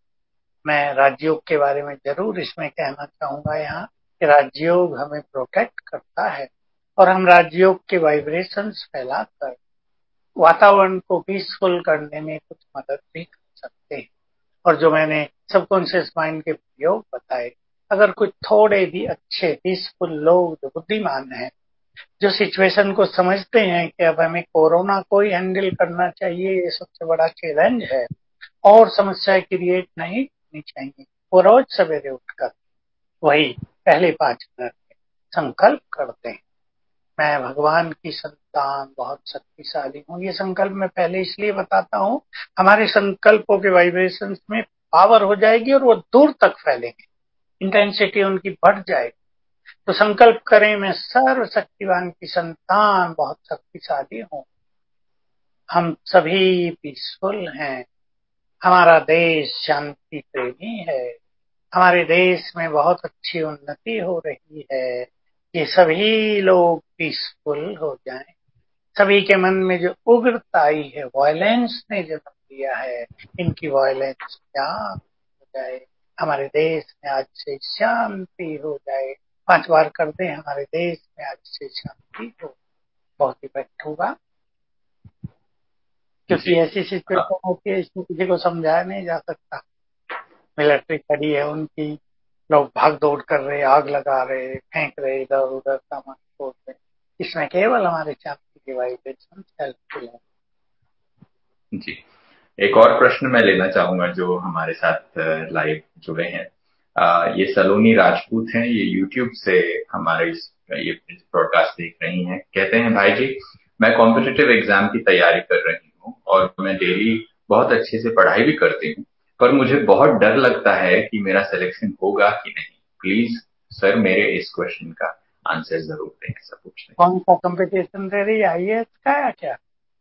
मैं राजयोग के बारे में जरूर इसमें कहना चाहूंगा यहाँ कि राजयोग हमें प्रोटेक्ट करता है और हम राजयोग के वाइब्रेशंस फैलाकर वातावरण को पीसफुल करने में कुछ मदद भी कर सकते हैं। और जो मैंने सबकॉन्शियस माइंड के प्रयोग बताए, अगर कुछ थोड़े भी अच्छे पीसफुल लोग जो बुद्धिमान हैं, जो सिचुएशन को समझते हैं कि अब हमें कोरोना को ही हैंडल करना चाहिए, ये सबसे बड़ा चैलेंज है और समस्या क्रिएट नहीं करनी चाहिए, वो रोज सवेरे उठकर वही पहले 5 मिनट संकल्प करते हैं, मैं भगवान की संतान बहुत शक्तिशाली हूँ। ये संकल्प मैं पहले इसलिए बताता हूँ, हमारे संकल्पों के वाइब्रेशंस में पावर हो जाएगी और वो दूर तक फैलेंगे, इंटेंसिटी उनकी बढ़ जाएगी। तो संकल्प करें, मैं सर्वशक्तिवान की संतान बहुत शक्तिशाली हूँ, हम सभी पीसफुल हैं, हमारा देश शांति प्रेमी है, हमारे देश में बहुत अच्छी उन्नति हो रही है, ये सभी लोग पीसफुल हो जाएं। सभी के मन में जो उग्रता आई है, वायलेंस ने जन्म दिया है, इनकी वायलेंस शांत हो जाए, हमारे देश में आज से शांति हो जाए। 5 बार कर दें, हमारे देश में आज से शांति हो, बहुत इफेक्ट होगा। क्योंकि जी, ऐसी सिचुएशन होती है, इसमें किसी को समझाया नहीं जा सकता। मिलिट्री खड़ी है उनकी, लोग भाग दौड़ कर रहे, आग लगा रहे, फेंक रहे, इधर उधर सामान फोड़ रहे, इसमें केवल हमारे शांति की वाइब्रेशन हेल्पफुल है। जी। एक और प्रश्न मैं लेना चाहूंगा जो हमारे साथ लाइव जुड़े हैं। ये सलोनी राजपूत हैं, ये यूट्यूब से हमारे ये ब्रॉडकास्ट देख रही हैं। कहते हैं, भाई जी, मैं कॉम्पिटिटिव एग्जाम की तैयारी कर रही हूँ और मैं डेली बहुत अच्छे से पढ़ाई भी करती हूँ, पर मुझे बहुत डर लगता है कि मेरा सिलेक्शन होगा कि नहीं। प्लीज सर मेरे इस क्वेश्चन का आंसर जरूर दें, ऐसा पूछते कौन सा कंपटीशन दे रही है, आईएएस का या क्या?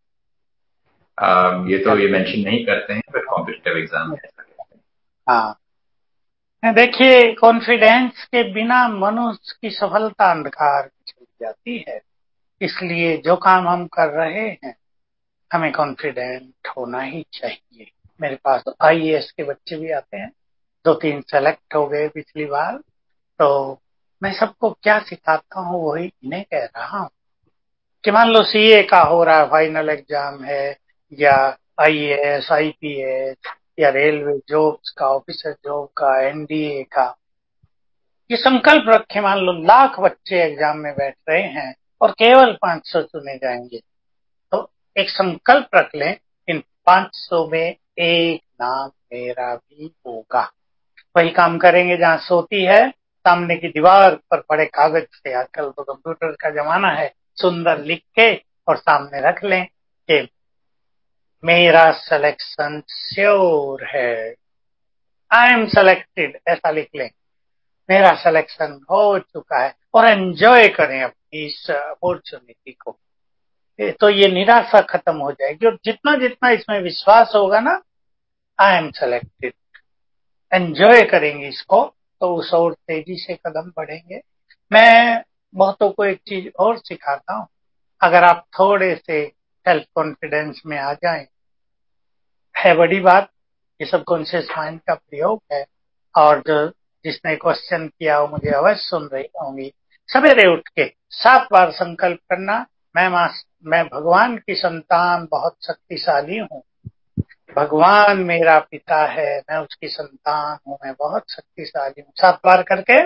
हैं। ये क्या? तो ये मेंशन नहीं करते हैं, पर कॉम्पिटिटिव एग्जाम है ऐसा कहते हैं। हाँ, देखिए, कॉन्फिडेंस के बिना मनुष्य की सफलता अंधकार में चली जाती है। इसलिए जो काम हम कर रहे हैं, हमें कॉन्फिडेंट होना ही चाहिए। मेरे पास तो आईएएस के बच्चे भी आते हैं, 2-3 सेलेक्ट हो गए पिछली बार। तो मैं सबको क्या सिखाता हूँ वही इन्हें कह रहा हूँ कि मान लो सीए का हो रहा है, फाइनल एग्जाम है, या आईएएस, आईपीएस, या रेलवे जॉब्स का, ऑफिसर जॉब का, एनडीए का, ये संकल्प रखे, मान लो लाख बच्चे एग्जाम में बैठ रहे हैं और केवल 500 चुने जाएंगे, तो एक संकल्प रख लें, इन 500 में एक नाम मेरा भी होगा। वही काम करेंगे जहां सोती है, सामने की दीवार पर पड़े कागज से, आजकल तो कंप्यूटर का जमाना है, सुंदर लिख के और सामने रख लें कि मेरा सिलेक्शन श्योर है, आई एम सेलेक्टेड, ऐसा लिख लें, मेरा सिलेक्शन हो चुका है, और एंजॉय करें अपनी इस अपॉर्चुनिटी को। तो ये निराशा खत्म हो जाएगी, और जितना जितना इसमें विश्वास होगा ना, आई एम सेलेक्टेड, एंजॉय करेंगे इसको, तो उस और तेजी से कदम बढ़ेंगे। मैं बहुतों को एक चीज और सिखाता हूँ, अगर आप थोड़े से सेल्फ कॉन्फिडेंस में आ जाएं, है बड़ी बात, ये सब कॉन्शियस माइंड का प्रयोग है। और जो जिसने क्वेश्चन किया वो मुझे अवश्य सुन रही होंगी। सवेरे उठ के 7 बार संकल्प करना, मैं भगवान की संतान बहुत शक्तिशाली हूँ, भगवान मेरा पिता है, मैं उसकी संतान हूँ, मैं बहुत शक्तिशाली हूँ। 7 बार करके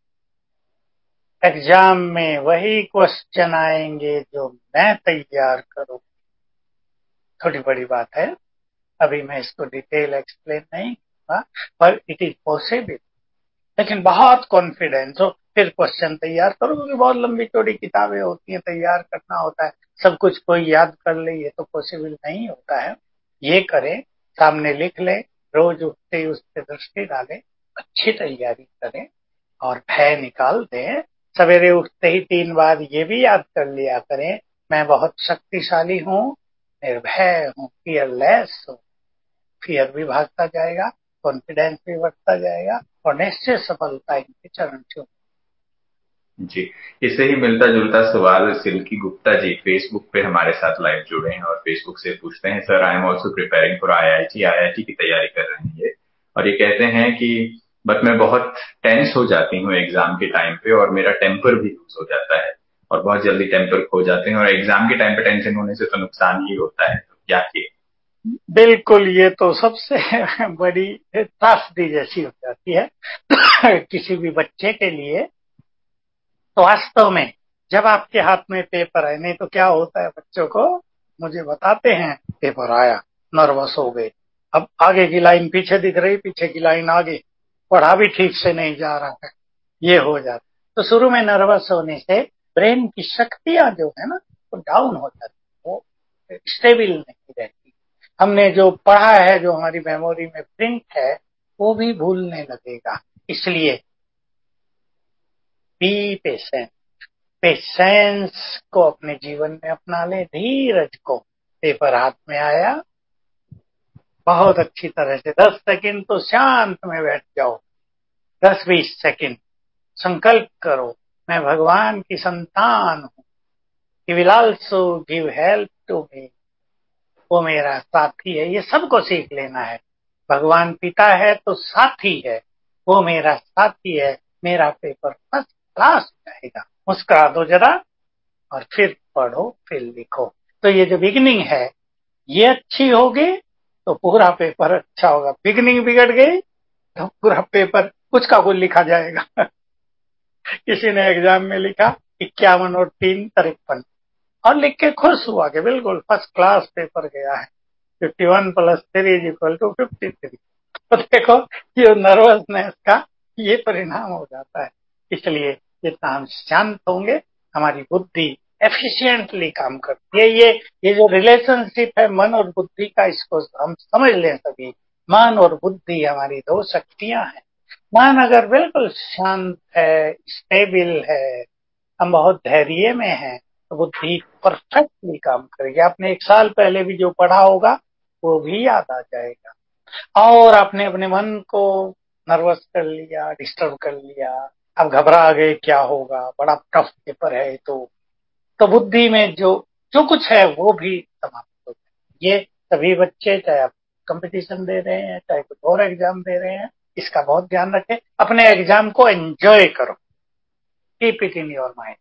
एग्जाम में वही क्वेश्चन आएंगे जो मैं तैयार करूँ। थोड़ी बड़ी बात है, अभी मैं इसको डिटेल एक्सप्लेन नहीं करूंगा, पर इट इज पॉसिबल। लेकिन बहुत कॉन्फिडेंस हो, फिर क्वेश्चन तैयार करो, क्योंकि बहुत लंबी चौड़ी किताबें होती हैं, तैयार करना होता है, सब कुछ कोई याद कर ले ये तो पॉसिबल नहीं होता है। ये करें, सामने लिख लें, रोज उठते ही उस पर दृष्टि डालें, अच्छी तैयारी करें और भय निकाल दें। सवेरे उठते ही 3 बार ये भी याद कर लिया करें, मैं बहुत शक्तिशाली हूँ, निर्भय हूँ, फियरलेस हूँ। फियर भी भागता जाएगा, कॉन्फिडेंस भी बढ़ता जाएगा, और निश्चित सफलता इनके चरण छूएंगे। जी, इससे ही मिलता जुलता सवाल सिल्की गुप्ता जी फेसबुक पे हमारे साथ लाइव जुड़े हैं और फेसबुक से पूछते हैं, sir I am also preparing for IIT की तैयारी कर रहे हैं ये, और ये कहते हैं कि बट मैं बहुत टेंस हो जाती हूँ एग्जाम के टाइम पे, और मेरा टेम्पर भी लूज हो जाता है, और बहुत जल्दी टेम्पर खो जाते हैं, और एग्जाम के टाइम पे टेंशन होने से तो नुकसान ही होता है, तो क्या किए? बिल्कुल, ये तो सबसे बड़ी त्रासदी जैसी हो जाती है किसी भी बच्चे के लिए। तो वास्तव में जब आपके हाथ में पेपर है, नहीं तो क्या होता है बच्चों को, मुझे बताते हैं पेपर आया, नर्वस हो गए, अब आगे की लाइन पीछे दिख रही, पीछे की लाइन आगे, पढ़ा भी ठीक से नहीं जा रहा है, ये हो जाता। तो शुरू में नर्वस होने से ब्रेन की शक्तियां जो है ना, वो डाउन हो जाती, वो स्टेबल नहीं रहती। हमने जो पढ़ा है, जो हमारी मेमोरी में प्रिंट है, वो भी भूलने लगेगा। इसलिए बी पेशेंट, पेशेंस को अपने जीवन में अपना ले, धीरज को। पेपर हाथ में आया, बहुत अच्छी तरह से 10 सेकंड तो शांत में बैठ जाओ, 10-20 सेकंड संकल्प करो, मैं भगवान की संतान हूँ, he will also give help to me, वो मेरा साथी है। ये सबको सीख लेना है, भगवान पिता है तो साथी है, वो मेरा साथी है, मेरा पेपर फर्स्ट क्लास जाएगा। मुस्कुरा दो जरा और फिर पढ़ो, फिर लिखो। तो ये जो बिगिनिंग है ये अच्छी होगी तो पूरा पेपर अच्छा होगा, बिगिनिंग बिगड़ गई तो पूरा पेपर कुछ का कुछ लिखा जाएगा किसी ने एग्जाम में लिखा 51 और 3 53, और लिख के खुश हुआ कि बिल्कुल फर्स्ट क्लास पेपर गया है, 51 + 3 = 53। तो देखो, ये नर्वसनेस का ये परिणाम हो जाता है। इसलिए जितना हम शांत होंगे, हमारी बुद्धि एफिशिएंटली काम करती है। ये जो रिलेशनशिप है मन और बुद्धि का, इसको हम समझ लें सभी। मन और बुद्धि हमारी 2 शक्तियां हैं। मन अगर बिल्कुल शांत है, स्टेबल है, हम बहुत धैर्य में हैं, तो बुद्धि परफेक्टली काम करेगी। आपने 1 साल पहले भी जो पढ़ा होगा वो भी याद आ जाएगा। और आपने अपने मन को नर्वस कर लिया, डिस्टर्ब कर लिया, अब घबरा गए क्या होगा, बड़ा टफ पेपर है, तो बुद्धि में जो जो कुछ है वो भी समाप्त हो जाए। ये सभी बच्चे, चाहे आप कंपटीशन दे रहे हैं, चाहे कुछ और एग्जाम दे रहे हैं, इसका बहुत ध्यान रखें। अपने एग्जाम को एंजॉय करो, keep it in your mind.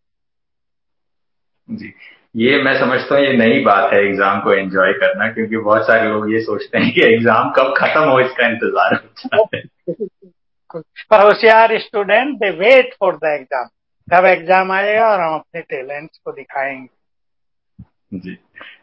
जी, ये मैं समझता हूँ ये नई बात है एग्जाम को एंजॉय करना, क्योंकि बहुत सारे लोग ये सोचते हैं कि एग्जाम कब खत्म हो इसका इंतजार हो जाता है। पर होशियार student they wait for the exam, कब एग्जाम आएगा और हम अपने टैलेंट्स को दिखाएंगे। जी,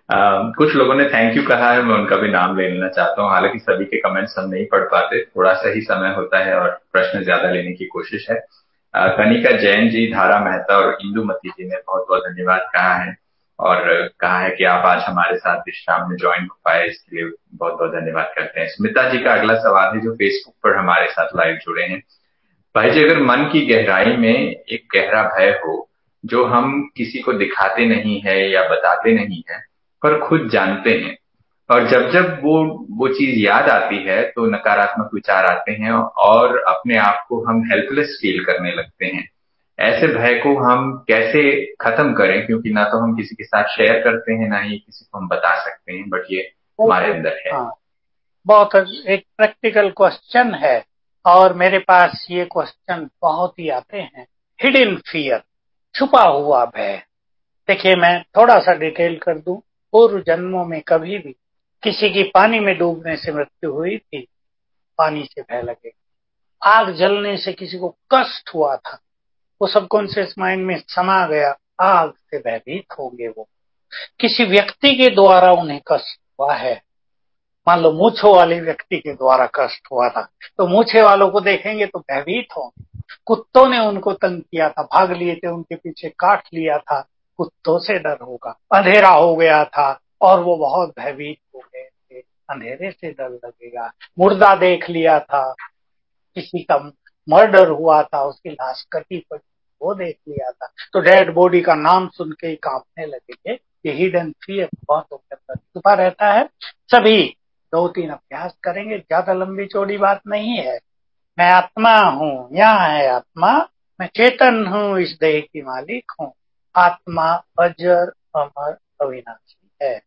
कुछ लोगों ने थैंक यू कहा है, मैं उनका भी नाम ले लेना चाहता हूँ। हालांकि सभी के कमेंट्स हम नहीं पढ़ पाते, थोड़ा सा ही समय होता है और प्रश्न ज्यादा लेने की कोशिश है। कनिका जैन जी, धारा मेहता और इंदुमती जी ने बहुत बहुत धन्यवाद कहा है और कहा है कि आप आज हमारे साथ इस शाम में ज्वाइन हो पाए, इसके लिए बहुत बहुत धन्यवाद करते हैं। स्मिता जी का अगला सवाल है जो फेसबुक पर हमारे साथ लाइव जुड़े हैं। भाई जी, अगर मन की गहराई में एक गहरा भय हो जो हम किसी को दिखाते नहीं है या बताते नहीं है पर खुद जानते हैं, और जब जब वो चीज याद आती है तो नकारात्मक विचार आते हैं और अपने आप को हम हेल्पलेस फील करने लगते हैं। ऐसे भय को हम कैसे खत्म करें, क्योंकि ना तो हम किसी के साथ शेयर करते हैं, ना ही किसी को हम बता सकते हैं, बट ये हमारे अंदर है। हाँ, बहुत एक प्रैक्टिकल क्वेश्चन है और मेरे पास ये क्वेश्चन बहुत ही आते हैं। हिडन फियर, छुपा हुआ भय। देखिए, मैं थोड़ा सा डिटेल कर दूं। पूर्व जन्मों में कभी भी किसी की पानी में डूबने से मृत्यु हुई थी, पानी से भय लगे। आग जलने से किसी को कष्ट हुआ था, वो सबकॉन्शियस माइंड में समा गया, आग से भयभीत होंगे वो। किसी व्यक्ति के द्वारा उन्हें कष्ट हुआ है, मान लो मूछों वाले व्यक्ति के द्वारा कष्ट हुआ था, तो मूछे वालों को देखेंगे तो भयभीत होंगे। कुत्तों ने उनको तंग किया था, भाग लिए थे, उनके पीछे काट लिया था, कुत्तों से डर होगा। अंधेरा हो गया था और वो बहुत भयभीत हो गए थे, अंधेरे से डर लगेगा। मुर्दा देख लिया था, किसी का मर्डर हुआ था, उसकी लाश कटी पड़ी, वो देख लिया था, तो डेड बॉडी का नाम सुन के ही कांपने लगेंगे। ये हिडन फियर बहुतों के अंदर छुपा रहता है। सभी 2-3 अभ्यास करेंगे, ज्यादा लंबी चौड़ी बात नहीं है। मैं आत्मा हूँ, यहाँ है आत्मा, मैं चेतन हूँ, इस देह की मालिक हूँ। आत्मा अजर अमर अविनाशी है।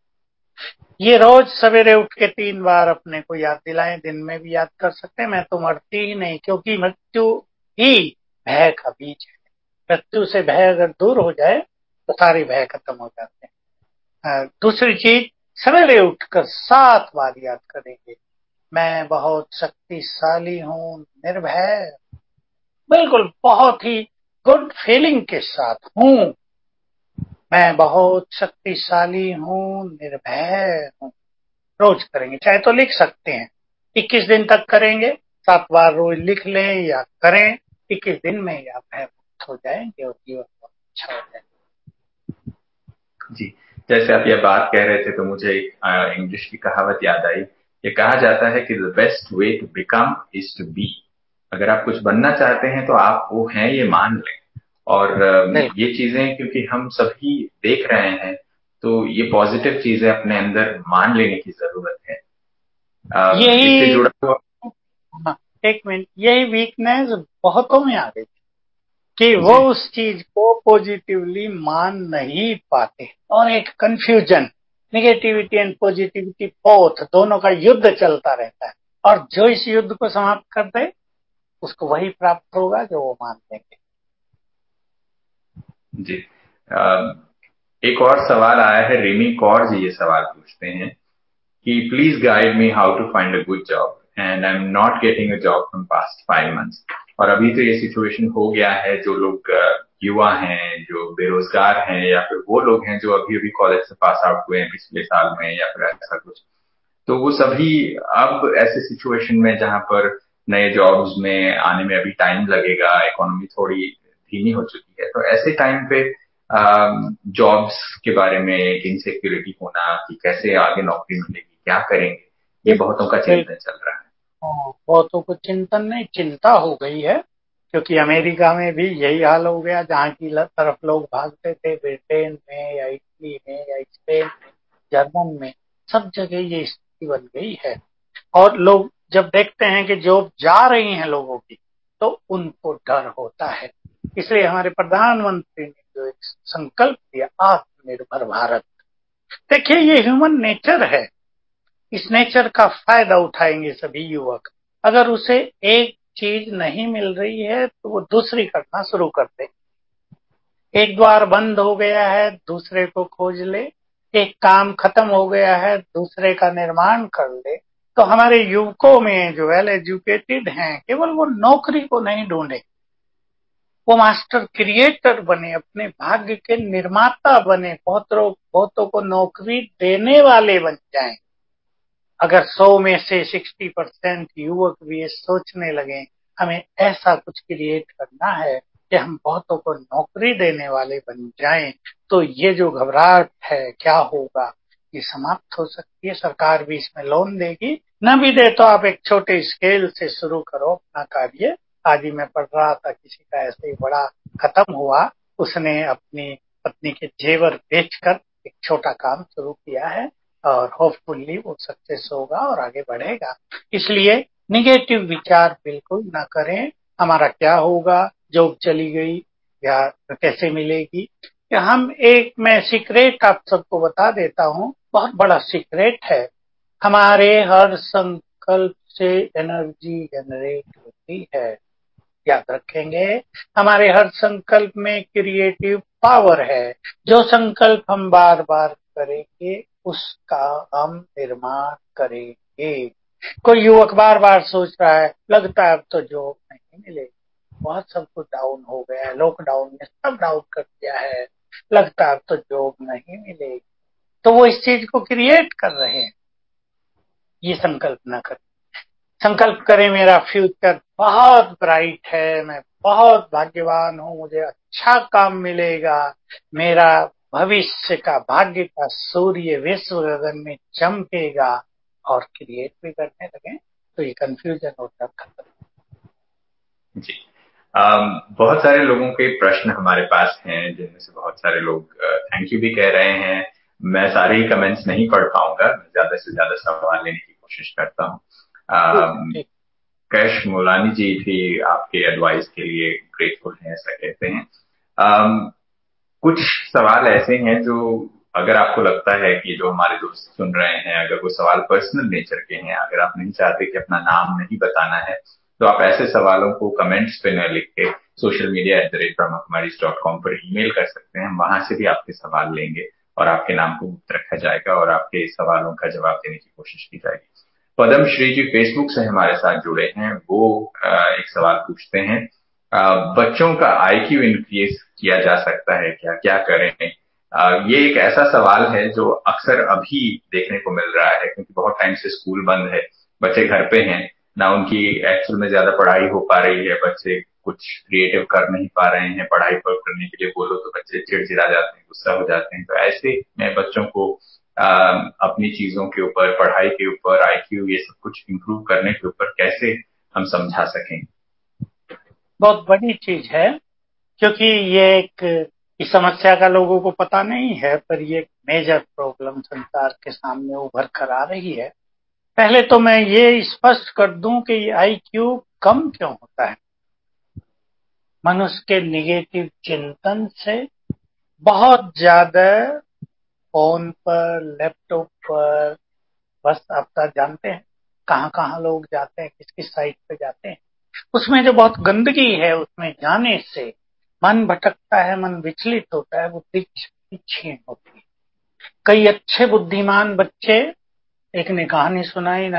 ये रोज सवेरे उठ के 3 बार अपने को याद दिलाएं, दिन में भी याद कर सकते हैं। मैं तो मरती ही नहीं, क्योंकि मृत्यु ही भय का बीज है। मृत्यु से भय अगर दूर हो जाए तो सारे भय खत्म हो जाते हैं। दूसरी चीज, सवेरे उठकर 7 बार याद करेंगे, मैं बहुत शक्तिशाली हूँ, निर्भय, बिल्कुल बहुत ही गुड फीलिंग के साथ हूँ। मैं बहुत शक्तिशाली हूँ, निर्भय हूँ। रोज करेंगे, चाहे तो लिख सकते हैं। 21 दिन तक करेंगे, 7 बार रोज लिख लें या करें, 21 दिन में आप भयमुक्त हो जाएंगे और जीवन बहुत अच्छा हो जाएगा। जी, जैसे आप ये बात कह रहे थे तो मुझे एक इंग्लिश की कहावत याद आई। ये कहा जाता है कि the best way to become is to be. अगर आप कुछ बनना चाहते हैं तो आप वो हैं ये मान लें। और ये चीजें क्योंकि हम सभी देख रहे हैं, तो ये पॉजिटिव चीजें अपने अंदर मान लेने की जरूरत है। इससे यही, जुड़ा हुआ। हाँ, एक मिनट, यही वीकनेस बहुतों में आ गई कि वो जी उस चीज को पॉजिटिवली मान नहीं पाते और एक confusion, negativity and positivity both, दोनों का युद्ध चलता रहता है। और जो इस युद्ध को समाप्त कर दे उसको वही प्राप्त होगा जो वो मान लेंगे। जी। एक और सवाल आया है, रिमी कौर जी ये सवाल पूछते हैं कि please guide me how to find a good job and I am not getting a job from past 5 months। और अभी तो ये सिचुएशन हो गया है, जो लोग युवा हैं, जो बेरोजगार हैं, या फिर वो लोग हैं जो अभी अभी कॉलेज से पास आउट हुए हैं पिछले साल में या फिर ऐसा कुछ, तो वो सभी अब ऐसे सिचुएशन में जहां पर नए जॉब्स में आने में अभी टाइम लगेगा, इकोनॉमी थोड़ी धीमी हो चुकी है, तो ऐसे टाइम पे जॉब्स के बारे में इनसिक्योरिटी होना कि कैसे आगे नौकरी मिलेगी, क्या करेंगे, ये बहुतों का चिंतन चल रहा है। बहुतों को चिंतन नहीं, चिंता हो गई है, क्योंकि अमेरिका में भी यही हाल हो गया। जहाँ की तरफ लोग भागते थे, ब्रिटेन में या इटली में या स्पेन में, जर्मन में, सब जगह ये स्थिति बन गई है। और लोग जब देखते हैं कि जॉब जा रही हैं लोगों की, तो उनको डर होता है। इसलिए हमारे प्रधानमंत्री ने जो एक संकल्प दिया, आत्मनिर्भर भारत, देखिए ये ह्यूमन नेचर है। इस नेचर का फायदा उठाएंगे सभी युवक। अगर उसे एक चीज नहीं मिल रही है तो वो दूसरी करना शुरू कर दे। एक द्वार बंद हो गया है, दूसरे को खोज ले। एक काम खत्म हो गया है, दूसरे का निर्माण कर ले। तो हमारे युवकों में जो वेल एजुकेटेड हैं, केवल वो नौकरी को नहीं ढूंढे, वो मास्टर क्रिएटर बने, अपने भाग्य के निर्माता बने, बहुतों को नौकरी देने वाले बन जाएं। अगर 100 में से 60% युवक भी ये सोचने लगे हमें ऐसा कुछ क्रिएट करना है कि हम बहुतों को नौकरी देने वाले बन जाएं, तो ये जो घबराहट है क्या होगा, ये समाप्त हो सकती है। सरकार भी इसमें लोन देगी, न भी दे तो आप एक छोटे स्केल से शुरू करो अपना कार्य। आज ही मैं पढ़ रहा था, किसी का ऐसे ही बड़ा खत्म हुआ, उसने अपनी पत्नी के जेवर बेचकर एक छोटा काम शुरू किया है और होपफुली वो सक्सेस होगा और आगे बढ़ेगा। इसलिए निगेटिव विचार बिल्कुल ना करें। हमारा क्या होगा, जॉब चली गई या कैसे मिलेगी, या मैं सीक्रेट आप सबको बता देता हूँ, बहुत बड़ा सीक्रेट है। हमारे हर संकल्प से एनर्जी जनरेट होती है, याद रखेंगे। हमारे हर संकल्प में क्रिएटिव पावर है। जो संकल्प हम बार बार करेंगे उसका हम निर्माण करेंगे। कोई युवक बार बार सोच रहा है, लगता है अब तो जॉब नहीं मिलेगी, बहुत सब कुछ डाउन हो गया है, लॉकडाउन ने सब डाउन कर दिया है, लगता है अब तो जॉब नहीं मिलेगी, तो वो इस चीज को क्रिएट कर रहे हैं। ये संकल्प ना करें, संकल्प करें मेरा फ्यूचर बहुत ब्राइट है, मैं बहुत भाग्यवान हूँ, मुझे अच्छा काम मिलेगा, मेरा भविष्य का भाग्य का सूर्य विश्व गगन में चमकेगा, और क्रिएट भी करने लगे तो ये कंफ्यूजन होता खत्म। जी। बहुत सारे लोगों के प्रश्न हमारे पास हैं, जिनमें से बहुत सारे लोग थैंक यू भी कह रहे हैं। मैं सारे ही कमेंट्स नहीं पढ़ पाऊंगा, मैं ज्यादा से ज्यादा सवाल लेने की कोशिश करता हूँ। कैश मोलानी जी भी आपके एडवाइस के लिए ग्रेटफुल हैं, ऐसा कहते हैं। कुछ सवाल ऐसे हैं जो अगर आपको लगता है कि जो हमारे दोस्त सुन रहे हैं, अगर वो सवाल पर्सनल नेचर के हैं, अगर आप नहीं चाहते कि अपना नाम नहीं बताना है, तो आप ऐसे सवालों को कमेंट्स पे न लिख के socialmedia@brahmakumaris.com पर ईमेल कर सकते हैं। वहां से भी आपके सवाल लेंगे और आपके नाम को गुप्त रखा जाएगा और आपके सवालों का जवाब देने की कोशिश की जाएगी। पदम श्री जी फेसबुक से हमारे साथ जुड़े हैं। वो एक सवाल पूछते हैं, बच्चों का आईक्यू इंक्रीज किया जा सकता है क्या, क्या करें? ये एक ऐसा सवाल है जो अक्सर अभी देखने को मिल रहा है, क्योंकि बहुत टाइम से स्कूल बंद है, बच्चे घर पे हैं, ना उनकी एक्चुअल में ज्यादा पढ़ाई हो पा रही है, बच्चे कुछ क्रिएटिव कर नहीं पा रहे हैं, पढ़ाई पर करने के लिए बोलो तो बच्चे चिड़चिड़ा जाते हैं, गुस्सा हो जाते हैं। तो ऐसे में बच्चों को अपनी चीजों के ऊपर, पढ़ाई के ऊपर, आईक्यू ये सब कुछ इम्प्रूव करने के ऊपर कैसे हम समझा सकें? बहुत बड़ी चीज है, क्योंकि ये एक इस समस्या का लोगों को पता नहीं है, पर ये एक मेजर प्रॉब्लम संसार के सामने उभर कर आ रही है। पहले तो मैं ये स्पष्ट कर दूं कि ये आईक्यू कम क्यों होता है। मनुष्य के निगेटिव चिंतन से, बहुत ज्यादा फोन पर, लैपटॉप पर, बस आप तो जानते हैं कहाँ कहाँ लोग जाते हैं, किस किस साइट पे जाते हैं, उसमें जो बहुत गंदगी है उसमें जाने से मन भटकता है, मन विचलित होता है, बुद्धि क्षीण होती है। कई अच्छे बुद्धिमान बच्चे, एक ने कहानी सुनाई,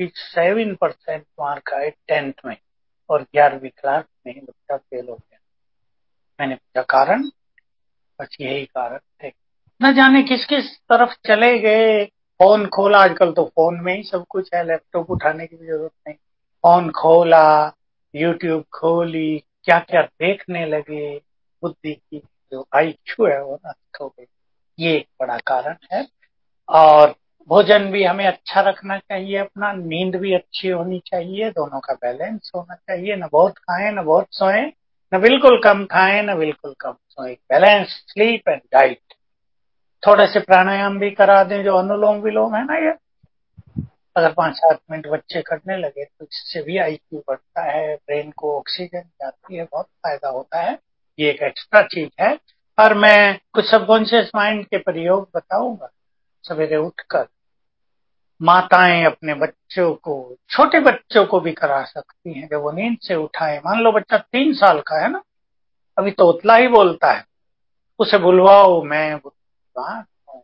97% मार्क आए 10th में और 11वीं क्लास में ही बच्चा फेल हो गया। मैंने पूछा कारण, बस यही कारण थे, न जाने किस किस तरफ चले गए। फोन खोला, आजकल तो फोन में ही सब कुछ है, लैपटॉप उठाने की भी जरूरत नहीं, फोन खोला, यूट्यूब खोली, क्या क्या देखने लगे, बुद्धि की जो आईक्यू है वो नष्ट हो गई। ये एक बड़ा कारण है। और भोजन भी हमें अच्छा रखना चाहिए, अपना नींद भी अच्छी होनी चाहिए, दोनों का बैलेंस होना चाहिए, न बहुत खाएं न बहुत सोएं, न बिल्कुल कम खाएं न बिल्कुल कम सोएं, बैलेंस स्लीप एंड डाइट। थोड़े से प्राणायाम भी करा दें, जो अनुलोम विलोम है ना, ये अगर 5-7 मिनट बच्चे करने लगे तो इससे भी आईक्यू बढ़ता है, ब्रेन को ऑक्सीजन जाती है, बहुत फायदा होता है। ये एक एक्स्ट्रा चीज है। और मैं कुछ सबकॉन्शियस माइंड के प्रयोग बताऊंगा। सवेरे उठकर माताएं अपने बच्चों को, छोटे बच्चों को भी करा सकती हैं, जब वो नींद से उठाए, मान लो बच्चा 3 साल का है ना, अभी तो उतला ही बोलता है, उसे बुलवाओ, मैं बुद्धिमान हूँ,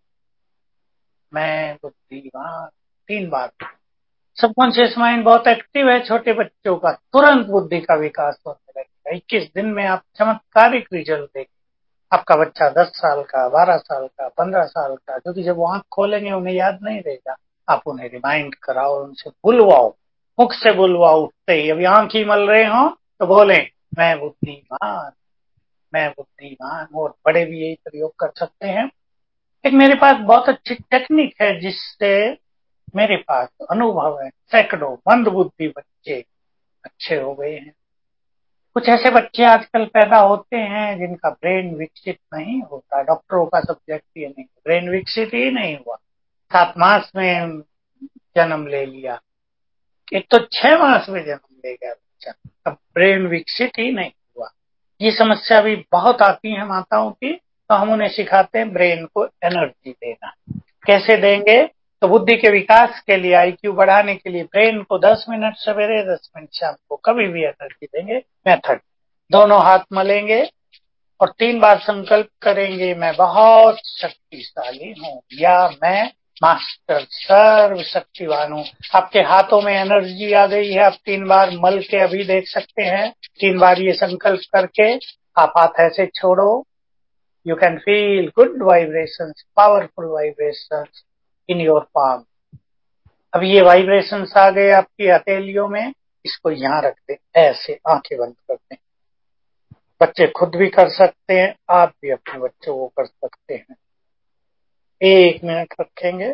मैं बुद्धिमान, 3 बार। सबकॉन्शियस माइंड बहुत एक्टिव है छोटे बच्चों का, तुरंत बुद्धि का विकास होने लगेगा। जाएगा। 21 दिन में आप चमत्कारिक रिजल्ट देखेंगे। आपका बच्चा 10 साल का, 12 साल का, 15 साल का, क्योंकि जब वो आंख खोलेंगे उन्हें याद नहीं रहेगा। आप उन्हें रिमाइंड कराओ, उनसे बुलवाओ, मुख से बुलवाओ उठते ही। अभी आंख ही मल रहे हो तो बोले मैं बुद्धिमान, मैं बुद्धिमान। और बड़े भी यही प्रयोग कर सकते हैं। एक मेरे पास बहुत अच्छी टेक्निक है जिससे मेरे पास अनुभव है। सैकड़ों मंदबुद्धि बच्चे अच्छे हो गए हैं। कुछ ऐसे बच्चे आजकल पैदा होते हैं जिनका ब्रेन विकसित नहीं होता। डॉक्टरों का सब्जेक्ट ये नहीं, ब्रेन विकसित ही नहीं हुआ। 7 मास में जन्म ले लिया, एक तो 6 मास में जन्म ले गया बच्चा, अब ब्रेन विकसित ही नहीं हुआ। ये समस्या भी बहुत आती है माताओं की, तो हम उन्हें सिखाते हैं ब्रेन को एनर्जी देना। कैसे देंगे? तो बुद्धि के विकास के लिए, आईक्यू बढ़ाने के लिए ब्रेन को 10 मिनट सवेरे, 10 मिनट शाम को कभी भी एनर्जी देंगे। मेथड, दोनों हाथ मलेंगे और 3 बार संकल्प करेंगे, मैं बहुत शक्तिशाली हूँ या मैं मास्टर सर्व शक्तिवान हूँ। आपके हाथों में एनर्जी आ गई है। आप 3 बार मल के अभी देख सकते हैं। 3 बार ये संकल्प करके आप हाथ ऐसे छोड़ो। You can feel good vibrations, powerful vibrations in your palm. अब ये वाइब्रेशंस आ गए आपकी हथेलियों में, इसको यहाँ रख दें, ऐसे आंखें बंद कर दें। बच्चे खुद भी कर सकते हैं, आप भी अपने बच्चों को कर सकते हैं। 1 मिनट रखेंगे,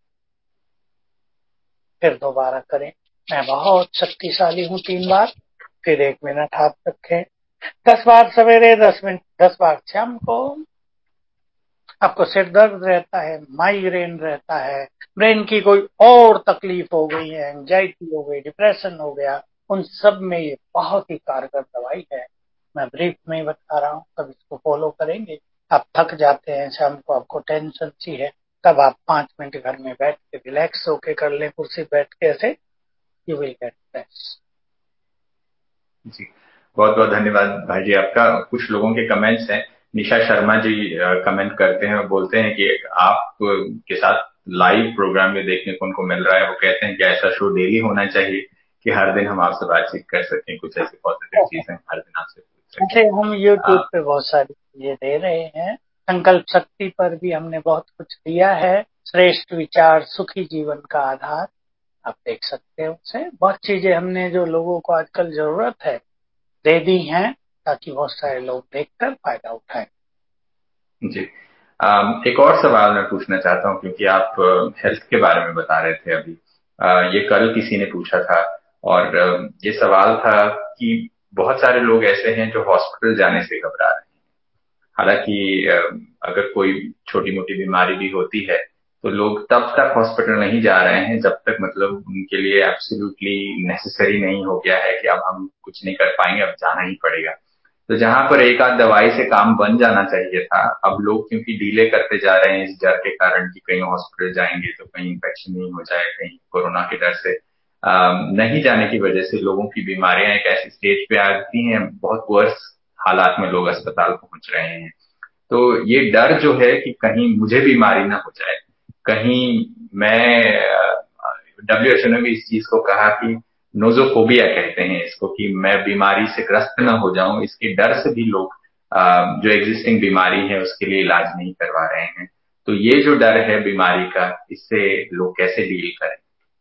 फिर दोबारा करें, मैं बहुत शक्तिशाली हूँ 3 बार, फिर 1 मिनट हाथ रखें। 10 बार सवेरे, 10 बार शाम को। आपको सिर दर्द रहता है, माइग्रेन रहता है, ब्रेन की कोई और तकलीफ हो गई है, एंजाइटी हो गई, डिप्रेशन हो गया, उन सब में ये बहुत ही कारगर दवाई है। मैं ब्रीफ में ही बता रहा हूँ, तब इसको फॉलो करेंगे। आप थक जाते हैं, शाम को आपको टेंशन सी है, तब आप 5 मिनट घर में बैठ के रिलैक्स होके कर लें, कुर्सी बैठ के ऐसे, यू विल गेट बेस्ट। जी, बहुत बहुत धन्यवाद भाई जी आपका। कुछ लोगों के कमेंट्स हैं। निशा शर्मा जी कमेंट करते हैं और बोलते हैं कि आप के साथ लाइव प्रोग्राम में देखने को उनको मिल रहा है। वो कहते हैं कि ऐसा शो डेली होना चाहिए कि हर दिन हम आपसे बातचीत कर सकें, कुछ ऐसी पॉजिटिव चीजें हर दिन आपसे पूछ जैसे सकें। हम YouTube पे बहुत सारी चीजें दे रहे हैं, संकल्प शक्ति पर भी हमने बहुत कुछ दिया है। श्रेष्ठ विचार सुखी जीवन का आधार, आप देख सकते हैं। उससे बहुत चीजें हमने जो लोगों को आजकल जरूरत है दे दी हैं, ताकि बहुत सारे लोग देखकर फायदा उठाएं। जी, एक और सवाल मैं पूछना चाहता हूँ, क्योंकि आप हेल्थ के बारे में बता रहे थे अभी। ये कल किसी ने पूछा था और ये सवाल था कि बहुत सारे लोग ऐसे हैं जो हॉस्पिटल जाने से घबरा रहे हैं। हालांकि अगर कोई छोटी मोटी बीमारी भी होती है तो लोग तब तक हॉस्पिटल नहीं जा रहे हैं जब तक मतलब उनके लिए एब्सोल्युटली नेसेसरी नहीं हो गया है कि अब हम कुछ नहीं कर पाएंगे, अब जाना ही पड़ेगा। तो जहां पर एक आध दवाई से काम बन जाना चाहिए था, अब लोग क्योंकि डिले करते जा रहे हैं इस डर के कारण कि कहीं हॉस्पिटल जाएंगे तो कहीं इन्फेक्शन नहीं हो जाए, कहीं कोरोना के डर से नहीं जाने की वजह से लोगों की बीमारियां एक ऐसी स्टेज पे आती हैं, बहुत वर्स हालात में लोग अस्पताल पहुंच रहे हैं। तो ये डर जो है कि कहीं मुझे बीमारी ना हो जाए, कहीं मैं WHO ने भी इस चीज को कहा कि नोजोफोबिया कहते हैं इसको, कि मैं बीमारी से ग्रस्त न हो जाऊं, इसके डर से भी लोग जो एग्जिस्टिंग बीमारी है उसके लिए इलाज नहीं करवा रहे हैं। तो ये जो डर है बीमारी का, इससे लोग कैसे डील करें?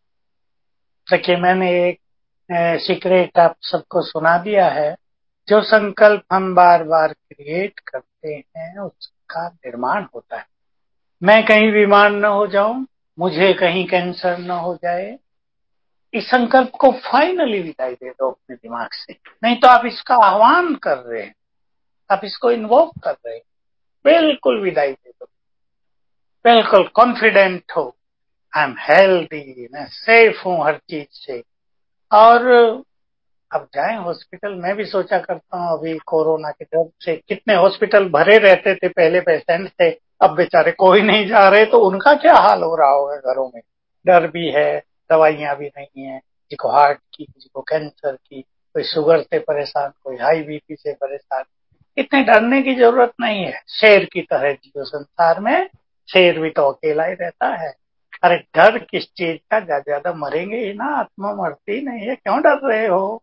देखिए, मैंने एक सीक्रेट आप सबको सुना दिया है। जो संकल्प हम बार बार क्रिएट करते हैं उसका निर्माण होता है। मैं कहीं बीमार न हो जाऊं, मुझे कहीं कैंसर न हो जाए, इस संकल्प को फाइनली विदाई दे दो अपने दिमाग से। नहीं तो आप इसका आह्वान कर रहे हैं, आप इसको इन्वोक कर रहे हैं। बिल्कुल विदाई दे दो, बिल्कुल कॉन्फिडेंट हो, आई एम हेल्दी, मैं सेफ हूं हर चीज से। और अब जाएं हॉस्पिटल। मैं भी सोचा करता हूं, अभी कोरोना के डर से कितने हॉस्पिटल भरे रहते थे, पहले पेशेंट थे, अब बेचारे कोई नहीं जा रहे, तो उनका क्या हाल हो रहा होगा घरों में। डर भी है, दवाइयां भी नहीं है, किसी को हार्ट की, किसी को कैंसर की, कोई शुगर से परेशान, कोई हाई बीपी से परेशान। इतने डरने की जरूरत नहीं है। शेर की तरह जियो संसार में, शेर भी तो अकेला ही रहता है। अरे डर किस चीज का, ज्यादा मरेंगे ही ना, आत्मा मरती नहीं है, क्यों डर रहे हो।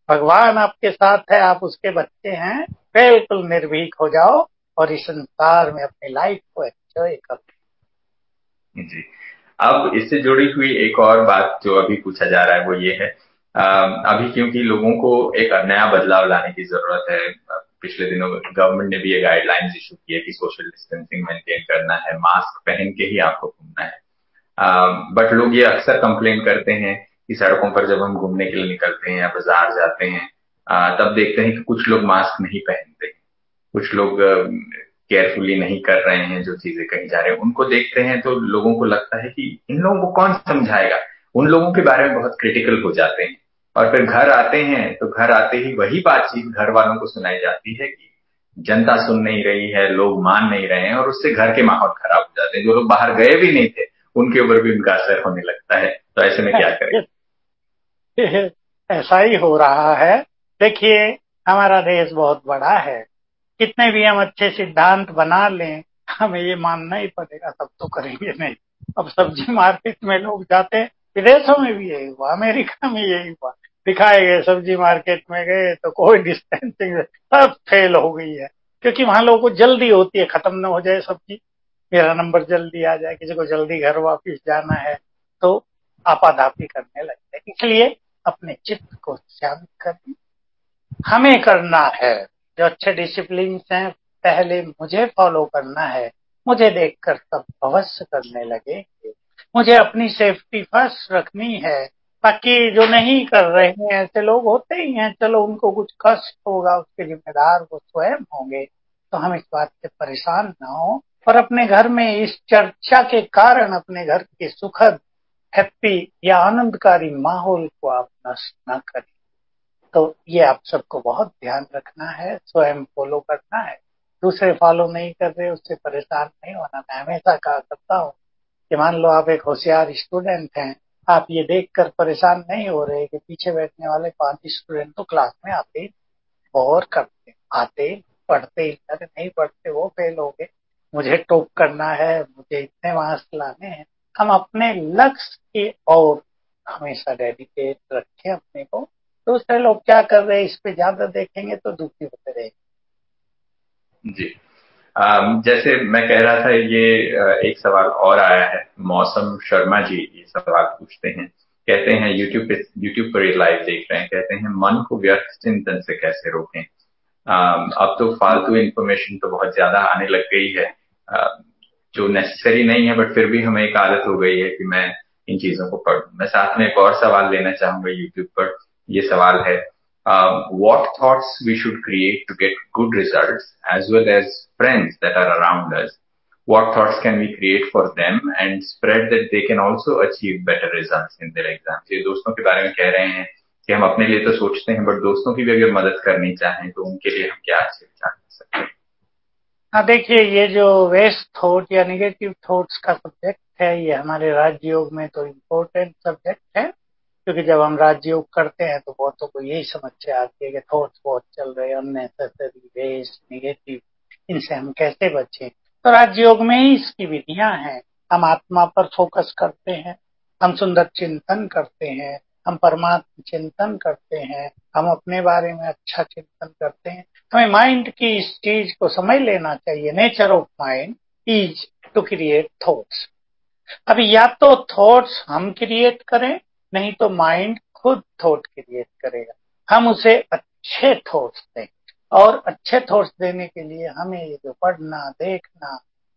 भगवान आपके साथ है, आप उसके बच्चे हैं, बिल्कुल निर्भीक हो जाओ और इस संसार में अपनी लाइफ को एंजॉय करो। जी। अब इससे जुड़ी हुई एक और बात जो अभी पूछा जा रहा है वो ये है, अभी क्योंकि लोगों को एक नया बदलाव लाने की जरूरत है। पिछले दिनों गवर्नमेंट ने भी ये गाइडलाइंस इशू की है कि सोशल डिस्टेंसिंग मेंटेन करना है, मास्क पहन के ही आपको घूमना है। बट लोग ये अक्सर कंप्लेन करते हैं कि सड़कों पर जब हम घूमने के लिए निकलते हैं या बाजार जाते हैं, तब देखते हैं कि कुछ लोग मास्क नहीं पहनते, कुछ लोग केयरफुली नहीं कर रहे हैं जो चीजें कही जा रहे हैं। उनको देखते हैं तो लोगों को लगता है कि इन लोगों को कौन समझाएगा, उन लोगों के बारे में बहुत क्रिटिकल हो जाते हैं। और फिर घर आते हैं तो घर आते ही वही बातचीत घर वालों को सुनाई जाती है कि जनता सुन नहीं रही है, लोग मान नहीं रहे हैं, और उससे घर के माहौल खराब हो जाते हैं। जो लोग बाहर गए भी नहीं थे उनके ऊपर भी उनका असर होने लगता है। तो ऐसे में क्या करें? ऐसा ही हो रहा है। देखिए, हमारा देश बहुत बड़ा है, कितने भी हम अच्छे सिद्धांत बना लें, हमें ये मानना ही पड़ेगा, तब तो करेंगे नहीं। अब सब्जी मार्केट में लोग जाते हैं, विदेशों में भी यही हुआ, अमेरिका में यही हुआ, दिखाए गए सब्जी मार्केट में गए तो कोई डिस्टेंसिंग सब फेल हो गई है, क्योंकि वहां लोगों को जल्दी होती है, खत्म न हो जाए सब्जी, मेरा नंबर जल्दी आ जाए, किसी को जल्दी घर वापिस जाना है, तो आपाधापी करने लगते हैं। इसलिए अपने चित्त को शांत करें, हमें करना है जो अच्छे डिसिप्लिन हैं, पहले मुझे फॉलो करना है, मुझे देखकर सब अवश्य करने लगेंगे, मुझे अपनी सेफ्टी फर्स्ट रखनी है। बाकी जो नहीं कर रहे हैं, ऐसे लोग होते ही हैं, चलो उनको कुछ कष्ट होगा, उसके जिम्मेदार वो स्वयं होंगे, तो हम इस बात से परेशान ना हो, और अपने घर में इस चर्चा के कारण अपने घर के सुखद, हैप्पी या आनंदकारी माहौल को आप नष्ट न करें। तो ये आप सबको बहुत ध्यान रखना है, स्वयं फॉलो करना है, दूसरे फॉलो नहीं कर रहे उससे परेशान नहीं होना। मैं हमेशा कहा करता हूँ कि मान लो आप एक होशियार स्टूडेंट हैं, आप ये देखकर परेशान नहीं हो रहे कि पीछे बैठने वाले 5 स्टूडेंट तो क्लास में आते ही बोर करते, आते पढ़ते ही, अरे नहीं पढ़ते वो फेल हो गए, मुझे टॉप करना है, मुझे इतने मार्क्स लाने हैं। हम अपने लक्ष्य की ओर हमेशा डेडिकेट रखें अपने को, दूसरे लोग क्या कर रहे हैं इस पे ज्यादा देखेंगे तो दुखी होते रहेंगे। जी। जैसे मैं कह रहा था, ये एक सवाल और आया है। मौसम शर्मा जी ये सवाल पूछते हैं, कहते हैं यूट्यूब पर ये लाइव देख रहे हैं, कहते हैं मन को व्यर्थ चिंतन से कैसे रोकें। अब तो फालतू इंफॉर्मेशन तो बहुत ज्यादा आने लग गई है, जो नेसेसरी नहीं है, बट फिर भी हमें एक आदत हो गई है कि मैं इन चीजों को पढ़ूं। मैं साथ में एक और सवाल लेना चाहूंगा यूट्यूब पर। ये सवाल है, what thoughts we should create to get good results as well as friends that are around us? What thoughts can we create for them and spread that they can also achieve better results in their exams? ये दोस्तों के बारे में कह रहे हैं कि हम अपने लिए तो सोचते हैं, बट दोस्तों की भी अगर मदद करनी चाहें तो उनके लिए हम क्या अच्छे विचार कर सकते हैं? हाँ, देखिए, ये जो वेस्ट थॉट या निगेटिव थॉट्स का सब्जेक्ट है, ये हमारे राजयोग में तो इम्पोर्टेंट सब्जेक्ट है, क्योंकि जब हम राजयोग करते हैं तो बहुतों को यही समस्या आती है कि थॉट्स बहुत चल रहे हैं, अननेसेसरी, वेस्ट, निगेटिव, इनसे हम कैसे बचें। तो राजयोग में ही इसकी विधियां हैं। हम आत्मा पर फोकस करते हैं, हम सुंदर चिंतन करते हैं, हम परमात्मा चिंतन करते हैं, हम अपने बारे में अच्छा चिंतन करते हैं। हमें माइंड की इस चीज को समझ लेना चाहिए। Nature of mind is to create thoughts. अभी या तो थॉट्स हम क्रिएट करें, नहीं तो माइंड खुद थॉट क्रिएट करेगा। हम उसे अच्छे थॉट्स दें, और अच्छे थॉट्स देने के लिए हमें ये जो पढ़ना, देखना,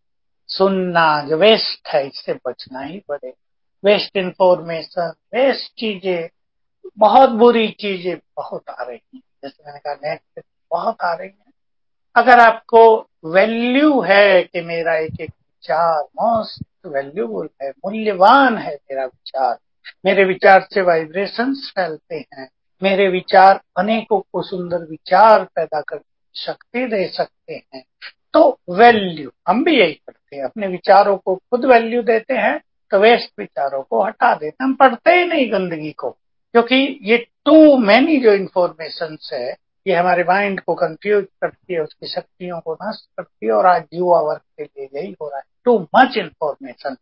सुनना, जो वेस्ट है इससे बचना ही पड़ेगा। वेस्ट इंफॉर्मेशन, वेस्ट चीजें, बहुत बुरी चीजें बहुत आ रही हैं, जैसे मैंने कहा नेट पे बहुत आ रही हैं। अगर आपको वैल्यू है कि मेरा एक एक विचार मोस्ट वैल्यूबल है, मूल्यवान है मेरा विचार, मेरे विचार से वाइब्रेशंस फैलते हैं, मेरे विचार अनेकों को सुंदर विचार पैदा कर शक्ति दे सकते हैं, तो वैल्यू हम भी यही करते हैं, अपने विचारों को खुद वैल्यू देते हैं, तो वेस्ट विचारों को हटा देते हैं। हम पढ़ते ही नहीं गंदगी को, क्योंकि ये टू मैनी जो इन्फॉर्मेशन है, ये हमारे माइंड को कंफ्यूज करती है, उसकी शक्तियों को नष्ट करती है, और आज युवा वर्ग के लिए यही हो रहा है। टू मच इन्फॉर्मेशन,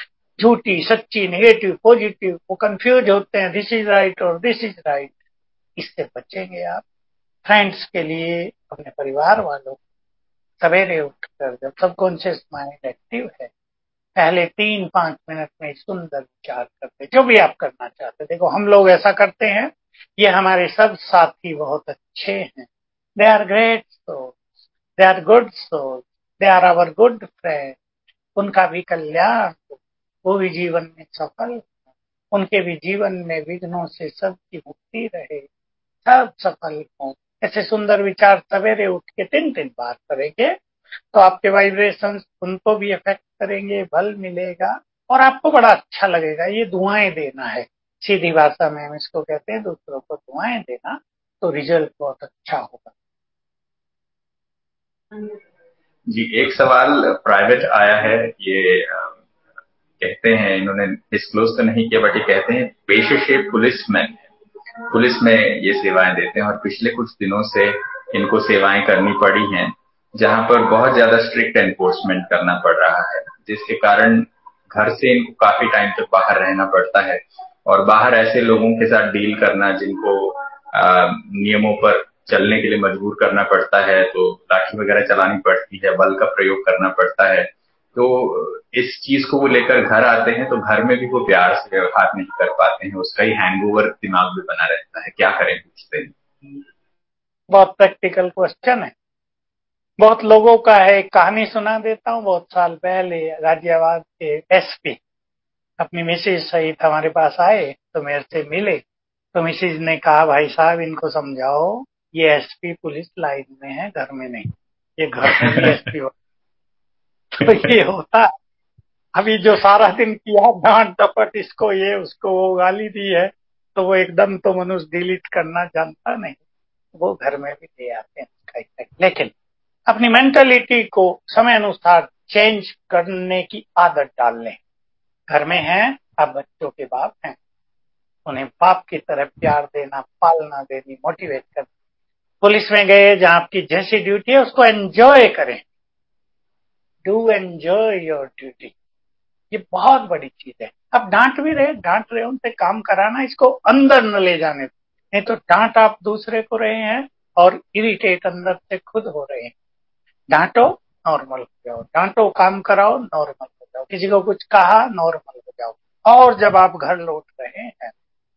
झूठी, सच्ची, नेगेटिव, पॉजिटिव, वो कंफ्यूज होते हैं, दिस इज राइट और दिस इज राइट। इससे बचेंगे आप। फ्रेंड्स के लिए, अपने परिवार वालों, सवेरे उठकर जब सबकॉन्शियस माइंड एक्टिव है, पहले 3-5 मिनट में सुंदर विचार करते, जो भी आप करना चाहते। देखो हम लोग ऐसा करते हैं, ये हमारे सब साथी बहुत अच्छे हैं, they are great souls, they are good souls, they are our good friend, उनका भी कल्याण हो, वो भी जीवन में सफल हो, उनके भी जीवन में विघ्नों से सबकी मुक्ति रहे, सब सफल हो। ऐसे सुंदर विचार सवेरे उठ के 3-3 बार करेंगे तो आपके वाइब्रेशंस उनको भी इफेक्ट करेंगे, बल मिलेगा और आपको बड़ा अच्छा लगेगा। ये दुआएं देना है, सीधी भाषा में हम इसको कहते हैं, दूसरों को दुआएं देना, तो रिजल्ट बहुत अच्छा होगा। जी, एक सवाल प्राइवेट आया है। ये कहते हैं, इन्होंने डिस्क्लोज तो नहीं किया, बट ये कहते हैं पेशे से पुलिस में ये सेवाएं देते हैं और पिछले कुछ दिनों से इनको सेवाएं करनी पड़ी हैं, जहां पर बहुत ज्यादा स्ट्रिक्ट एनफोर्समेंट करना पड़ रहा है, जिसके कारण घर से इनको काफी टाइम तक बाहर रहना पड़ता है और बाहर ऐसे लोगों के साथ डील करना जिनको नियमों पर चलने के लिए मजबूर करना पड़ता है, तो लाठी वगैरह चलानी पड़ती है, बल का प्रयोग करना पड़ता है। तो इस चीज को वो लेकर घर आते हैं तो घर में भी वो प्यार से व्यवहार नहीं कर पाते हैं, उसका ही हैंगओवर दिमाग में बना रहता है। क्या करें, पूछते हैं। बहुत प्रैक्टिकल क्वेश्चन है, बहुत लोगों का है। एक कहानी सुना देता हूँ। बहुत साल पहले गाजियाबाद के एसपी अपनी मिसेज सहित हमारे पास आए, तो मेरे से मिले, तो मिसेज ने कहा, भाई साहब इनको समझाओ, ये एसपी पुलिस लाइन में है, घर में नहीं, ये घर में भी एसपी हो। तो ये होता है। अभी जो सारा दिन किया डांट डपट, इसको ये उसको वो गाली दी है, तो वो एकदम तो मनुष्य डिलीट करना जानता नहीं, वो घर में भी ले आते हैं उसका इफेक्ट। लेकिन अपनी मेंटालिटी को समय अनुसार चेंज करने की आदत डाल लें। घर में हैं, आप बच्चों के बाप हैं, उन्हें बाप की तरह प्यार देना, पालना देनी, मोटिवेट करना। पुलिस में गए, जहां आपकी जैसी ड्यूटी है उसको एंजॉय करें, डू एंजॉय योर ड्यूटी, ये बहुत बड़ी चीज है। अब डांट रहे उनसे काम कराना, इसको अंदर न ले जाने दो, नहीं तो डांट आप दूसरे को रहे हैं और इरिटेट अंदर से खुद हो रहे हैं। डांटो, नॉर्मल हो जाओ, डांटो, काम कराओ, नॉर्मल हो जाओ, किसी को कुछ कहा, नॉर्मल हो जाओ। और जब आप घर लौट रहे हैं,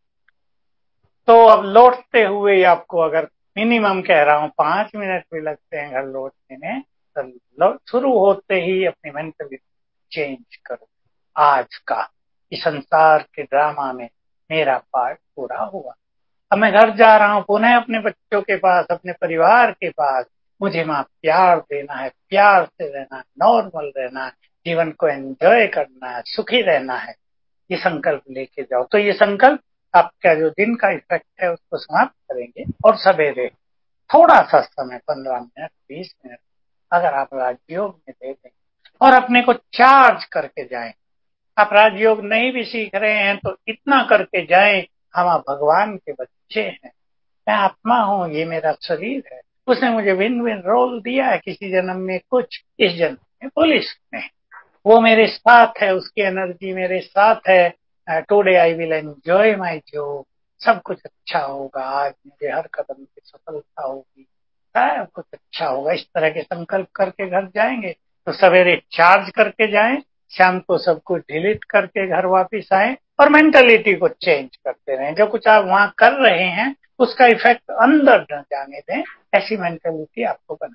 तो अब लौटते हुए आपको, अगर मिनिमम कह रहा हूं 5 मिनट भी लगते हैं घर लौटने में, तो शुरू होते ही अपनी मेंटलिटी चेंज करो। आज का इस संसार के ड्रामा में मेरा पार्ट पूरा हुआ, अब मैं घर जा रहा हूं, पुनः अपने बच्चों के पास, अपने परिवार के पास। मुझे मां प्यार देना है, प्यार से रहना है, नॉर्मल रहना है, जीवन को एंजॉय करना है, सुखी रहना है, ये संकल्प लेके जाओ। तो ये संकल्प आपका जो दिन का इफेक्ट है उसको समाप्त करेंगे। और सवेरे थोड़ा सा समय, 15 मिनट, 20 मिनट, अगर आप राजयोग में दे दें और अपने को चार्ज करके जाएं। आप राजयोग नहीं भी सीख रहे हैं तो इतना करके जाएं, हम भगवान के बच्चे हैं, मैं आत्मा हूं, ये मेरा शरीर है, उसने मुझे विन विन रोल दिया है, किसी जन्म में कुछ, इस जन्म में पुलिस में, वो मेरे साथ है, उसकी एनर्जी मेरे साथ है। Today I will enjoy my job, सब कुछ अच्छा होगा, आज मुझे हर कदम पे सफलता होगी, सब कुछ अच्छा होगा। इस तरह के संकल्प करके घर जाएंगे तो सवेरे चार्ज करके जाएं, शाम को सब कुछ डिलीट करके घर वापिस आए और मेंटालिटी को चेंज करते रहें। जो कुछ आप वहां कर रहे हैं उसका इफेक्ट अंदर न जाने दें, ऐसी मेंटालिटी आपको बना।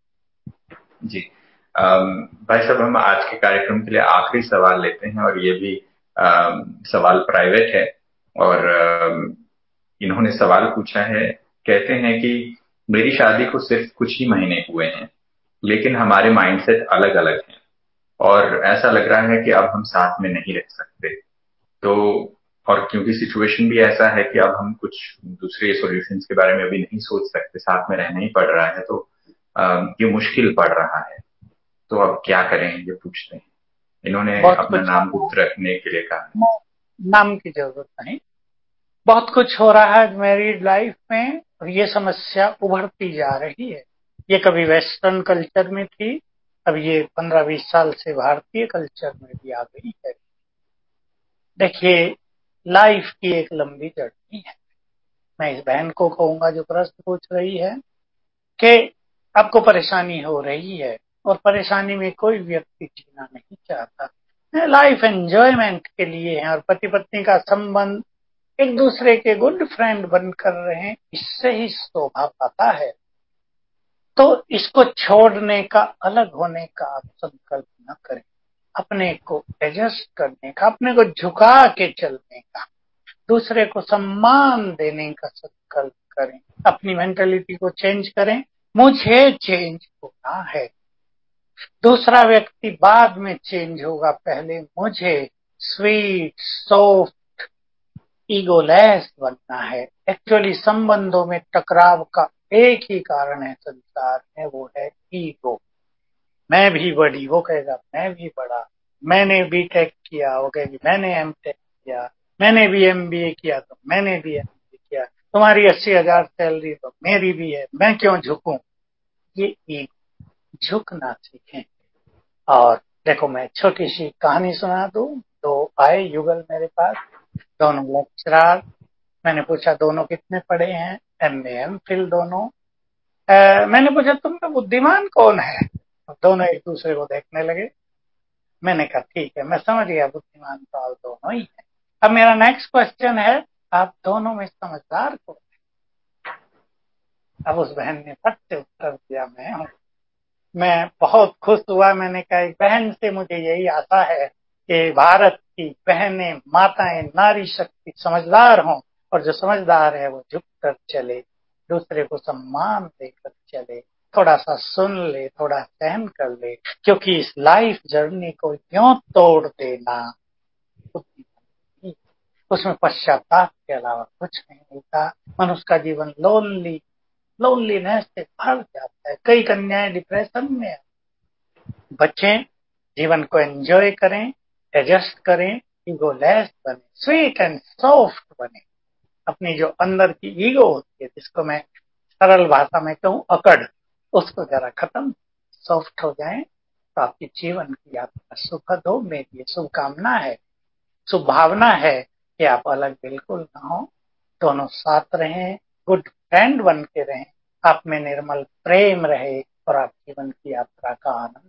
जी, भाई साहब, हम आज के कार्यक्रम के लिए आखिरी सवाल लेते हैं और ये भी सवाल प्राइवेट है। और इन्होंने सवाल पूछा है, कहते हैं कि मेरी शादी को सिर्फ कुछ ही महीने हुए हैं, लेकिन हमारे माइंडसेट अलग अलग हैं और ऐसा लग रहा है कि अब हम साथ में नहीं रह सकते। तो और क्योंकि सिचुएशन भी ऐसा है कि अब हम कुछ दूसरे सॉल्यूशंस के बारे में अभी नहीं सोच सकते, साथ में रहना ही पड़ रहा है, तो ये मुश्किल पड़ रहा है। तो अब क्या करें, ये पूछते हैं। इन्होंने बहुत अपना कुछ, नाम गुप्त रखने के लिए कहा। नाम की जरूरत नहीं, बहुत कुछ हो रहा है मैरिड लाइफ में और ये समस्या उभरती जा रही है। ये कभी वेस्टर्न कल्चर में थी, अब ये 15-20 साल से भारतीय कल्चर में भी आ गई है। देखिए, लाइफ की एक लंबी जर्नी है, मैं इस बहन को कहूंगा जो प्रश्न पूछ रही है कि आपको परेशानी हो रही है और परेशानी में कोई व्यक्ति जीना नहीं चाहता। लाइफ एंजॉयमेंट के लिए है और पति पत्नी का संबंध एक दूसरे के गुड फ्रेंड बनकर रहे, इससे ही शोभा पाता है। तो इसको छोड़ने का, अलग होने का आप संकल्प न करें। अपने को एडजस्ट करने का, अपने को झुका के चलने का, दूसरे को सम्मान देने का संकल्प करें। अपनी मेंटालिटी को चेंज करें। मुझे चेंज होना है, दूसरा व्यक्ति बाद में चेंज होगा, पहले मुझे स्वीट, सॉफ्ट, ईगोलेस बनना है। एक्चुअली संबंधों में टकराव का एक ही कारण है संसार में, वो है ईगो। मैं भी बड़ी, वो कहेगा मैं भी बड़ा। मैंने बीटेक किया, वो कहेगी मैंने एमटेक किया। मैंने भी एमबीए किया तो मैंने भी एमबीए किया। तुम्हारी 80,000 सैलरी तो मेरी भी है, मैं क्यों झुकूं? ये ईगो। झुकना सीखें। और देखो, मैं छोटी सी कहानी सुना दूं। तो आए युगल मेरे पास, दोनों लेक्चरर। मैंने पूछा दोनों कितने पढ़े हैं? एमए एमफिल दोनों। मैंने पूछा तुम में बुद्धिमान कौन है? तो दोनों एक दूसरे को देखने लगे। मैंने कहा ठीक है, मैं समझ गया बुद्धिमान तो आप दोनों ही है। अब मेरा नेक्स्ट क्वेश्चन है, आप दोनों में समझदार कौन है? अब उस बहन ने फट से उत्तर दिया मैं हूँ। मैं बहुत खुश हुआ। मैंने कहा एक बहन से मुझे यही आशा है कि भारत की बहनें, माताएं, नारी शक्ति समझदार हों, और जो समझदार है वो झुक कर चले, दूसरे को सम्मान देकर चले, थोड़ा सा सुन ले, थोड़ा सहन कर ले, क्योंकि इस लाइफ जर्नी को यूं तोड़ देना उसमें पश्चाताप के अलावा कुछ नहीं मिलता। मनुष्य का जीवन लोनलीनेस से भर जाता है। कई कन्याएं डिप्रेशन में। बचें, जीवन को एंजॉय करें, एडजस्ट करें, ईगोलेस बने, स्वीट एंड सॉफ्ट बने। अपनी जो अंदर की ईगो होती है, जिसको मैं सरल भाषा में कहूँ अकड़, उसको जरा खत्म, सॉफ्ट हो जाएं, तो आपकी जीवन की यात्रा सुखद हो। मेरी ये शुभकामना है, शुभ भावना है कि आप अलग बिल्कुल ना हो, दोनों साथ रहें, गुड फ्रेंड बन के रहें, आप में निर्मल प्रेम रहे और आप जीवन की यात्रा का आनंद।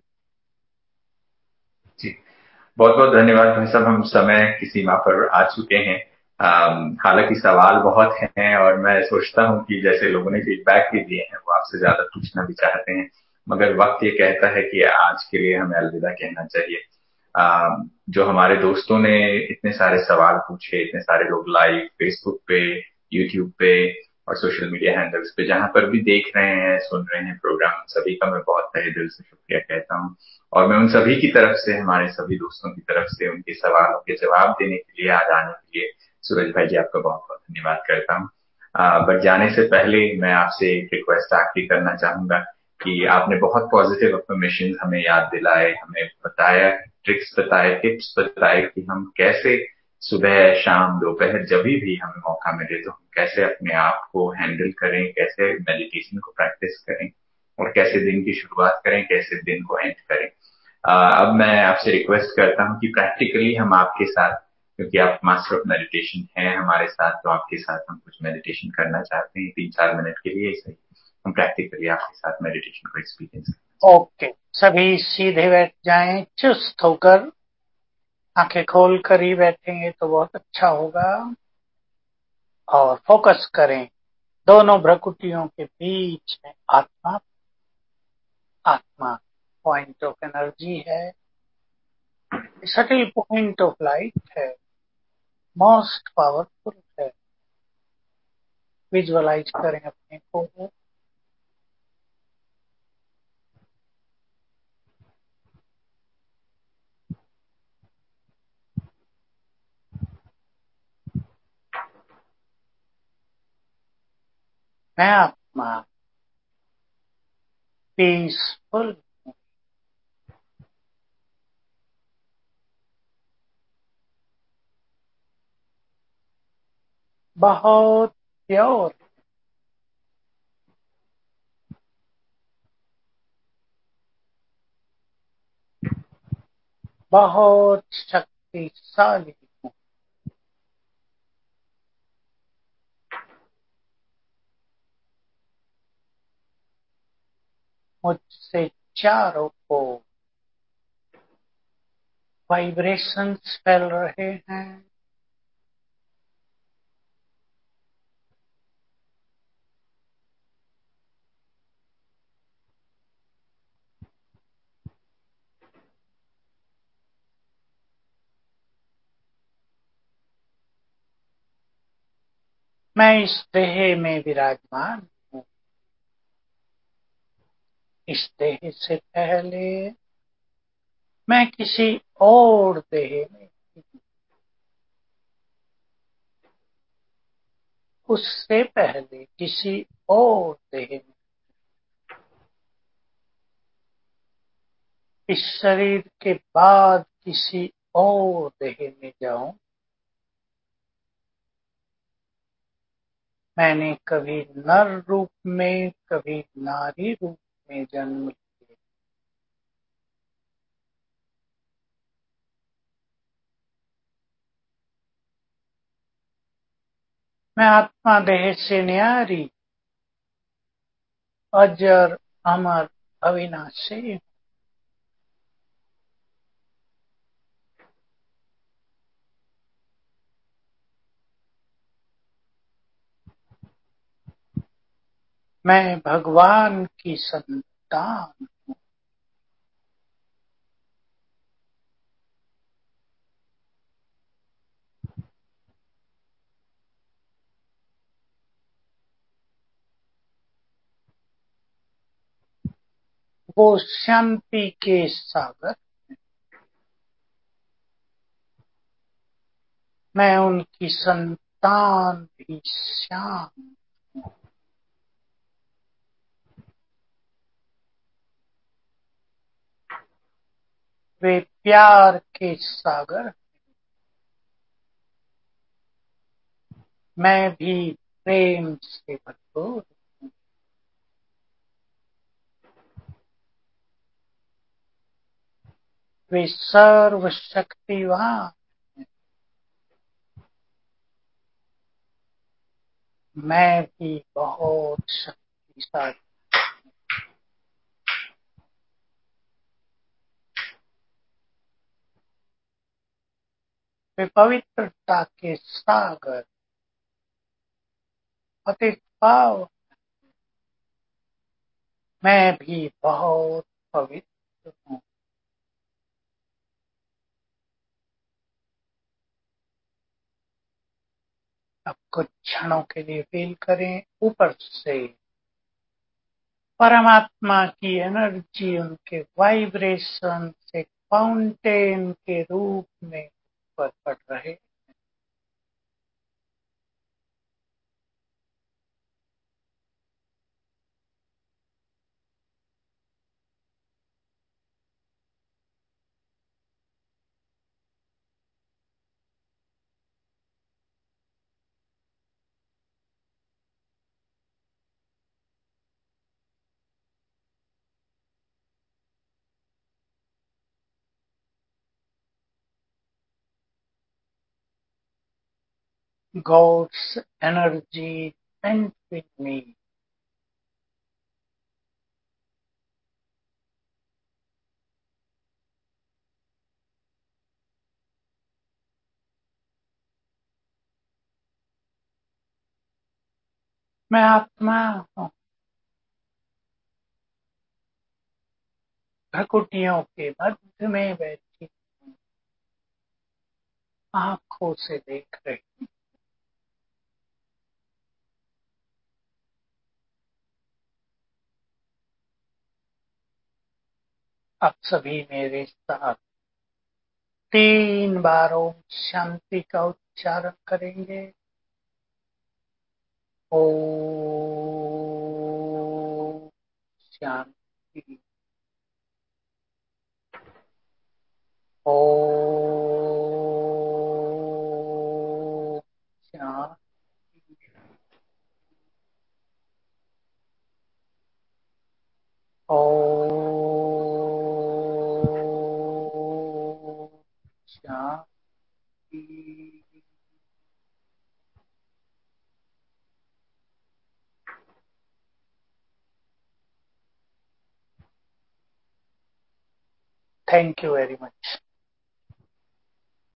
जी, बहुत बहुत धन्यवाद भाई साहब। हम समय की सीमा पर आ चुके हैं। हालांकि सवाल बहुत हैं और मैं सोचता हूं कि जैसे लोगों ने फीडबैक भी दिए हैं वो आपसे ज्यादा पूछना भी चाहते हैं, मगर वक्त ये कहता है कि आज के लिए हमें अलविदा कहना चाहिए। जो हमारे दोस्तों ने इतने सारे सवाल पूछे, इतने सारे लोग लाइव फेसबुक पे, यूट्यूब पे और सोशल मीडिया हैंडल्स पे जहां पर भी देख रहे हैं, सुन रहे हैं प्रोग्राम, सभी का मैं बहुत तहे दिल से शुक्रिया कहता हूँ। और मैं उन सभी की तरफ से, हमारे सभी दोस्तों की तरफ से उनके सवालों के जवाब देने के लिए, आज आने के लिए सूरज भाई जी आपका बहुत बहुत धन्यवाद करता हूँ। बट जाने से पहले मैं आपसे एक रिक्वेस्ट आखिरी करना चाहूंगा कि आपने बहुत पॉजिटिव अफर्मेशन हमें याद दिलाए, हमें बताया, ट्रिक्स बताए, टिप्स बताए कि हम कैसे सुबह, शाम, दोपहर जब भी हमें मौका मिले तो हम कैसे अपने आप को हैंडल करें, कैसे मेडिटेशन को प्रैक्टिस करें और कैसे दिन की शुरुआत करें, कैसे दिन को एंड करें। अब मैं आपसे रिक्वेस्ट करता हूं कि प्रैक्टिकली हम आपके साथ, क्योंकि आप मास्टर ऑफ मेडिटेशन हैं हमारे साथ, तो आपके साथ हम कुछ मेडिटेशन करना चाहते हैं 3-4 मिनट के लिए। सही, हम प्रैक्टिकली आपके साथ मेडिटेशन को एक्सपीरियंस। ओके, सभी सीधे बैठ जाएं, चुस्त होकर। आंखें खोल कर ही बैठेंगे तो बहुत अच्छा होगा। और फोकस करें दोनों भ्रुकुटियों के बीच में। आत्मा, आत्मा पॉइंट ऑफ एनर्जी है, सटल पॉइंट ऑफ लाइट है, मोस्ट पावरफुल है। विजुअलाइज करें अपने को। मैं आत्मा पीसफुल, बहुत प्योर, बहुत शक्तिशाली हूँ। मुझसे चारों ओर वाइब्रेशंस फैल रहे हैं। मैं इस देह में विराजमान हूँ। इस देह से पहले मैं किसी और देह में थी। उससे पहले किसी और देह में। इस शरीर के बाद किसी और देह में जाऊं। मैंने कभी नर रूप में, कभी नारी रूप में जन्म लिया। मैं आत्मा देह से न्यारी, अजर, अमर, अविनाशी। मैं भगवान की संतान। वो शांति के सागर। मैं उनकी संतान भी शांत हूँ। वे प्यार के सागर। मैं भी प्रेम से भरपूर। वे सर्वशक्तिवान। मैं भी बहुत शक्तिशाली। वे पवित्रता के सागर, अति पावन। मैं भी बहुत पवित्र हूँ। अब कुछ क्षणों के लिए फील करें ऊपर से परमात्मा की एनर्जी, उनके वाइब्रेशन से फाउंटेन के रूप में ऊपर पड़ रहे। God's energy went with me. मैं आत्मा हूँ। भ्रकुटियों के मध्य में बैठी आंखों से देख रही। आप सभी मेरे साथ 3 बार ओम शांति का उच्चारण करेंगे। Om Shanti. Om Shanti. Om Shanti. Thank you very much.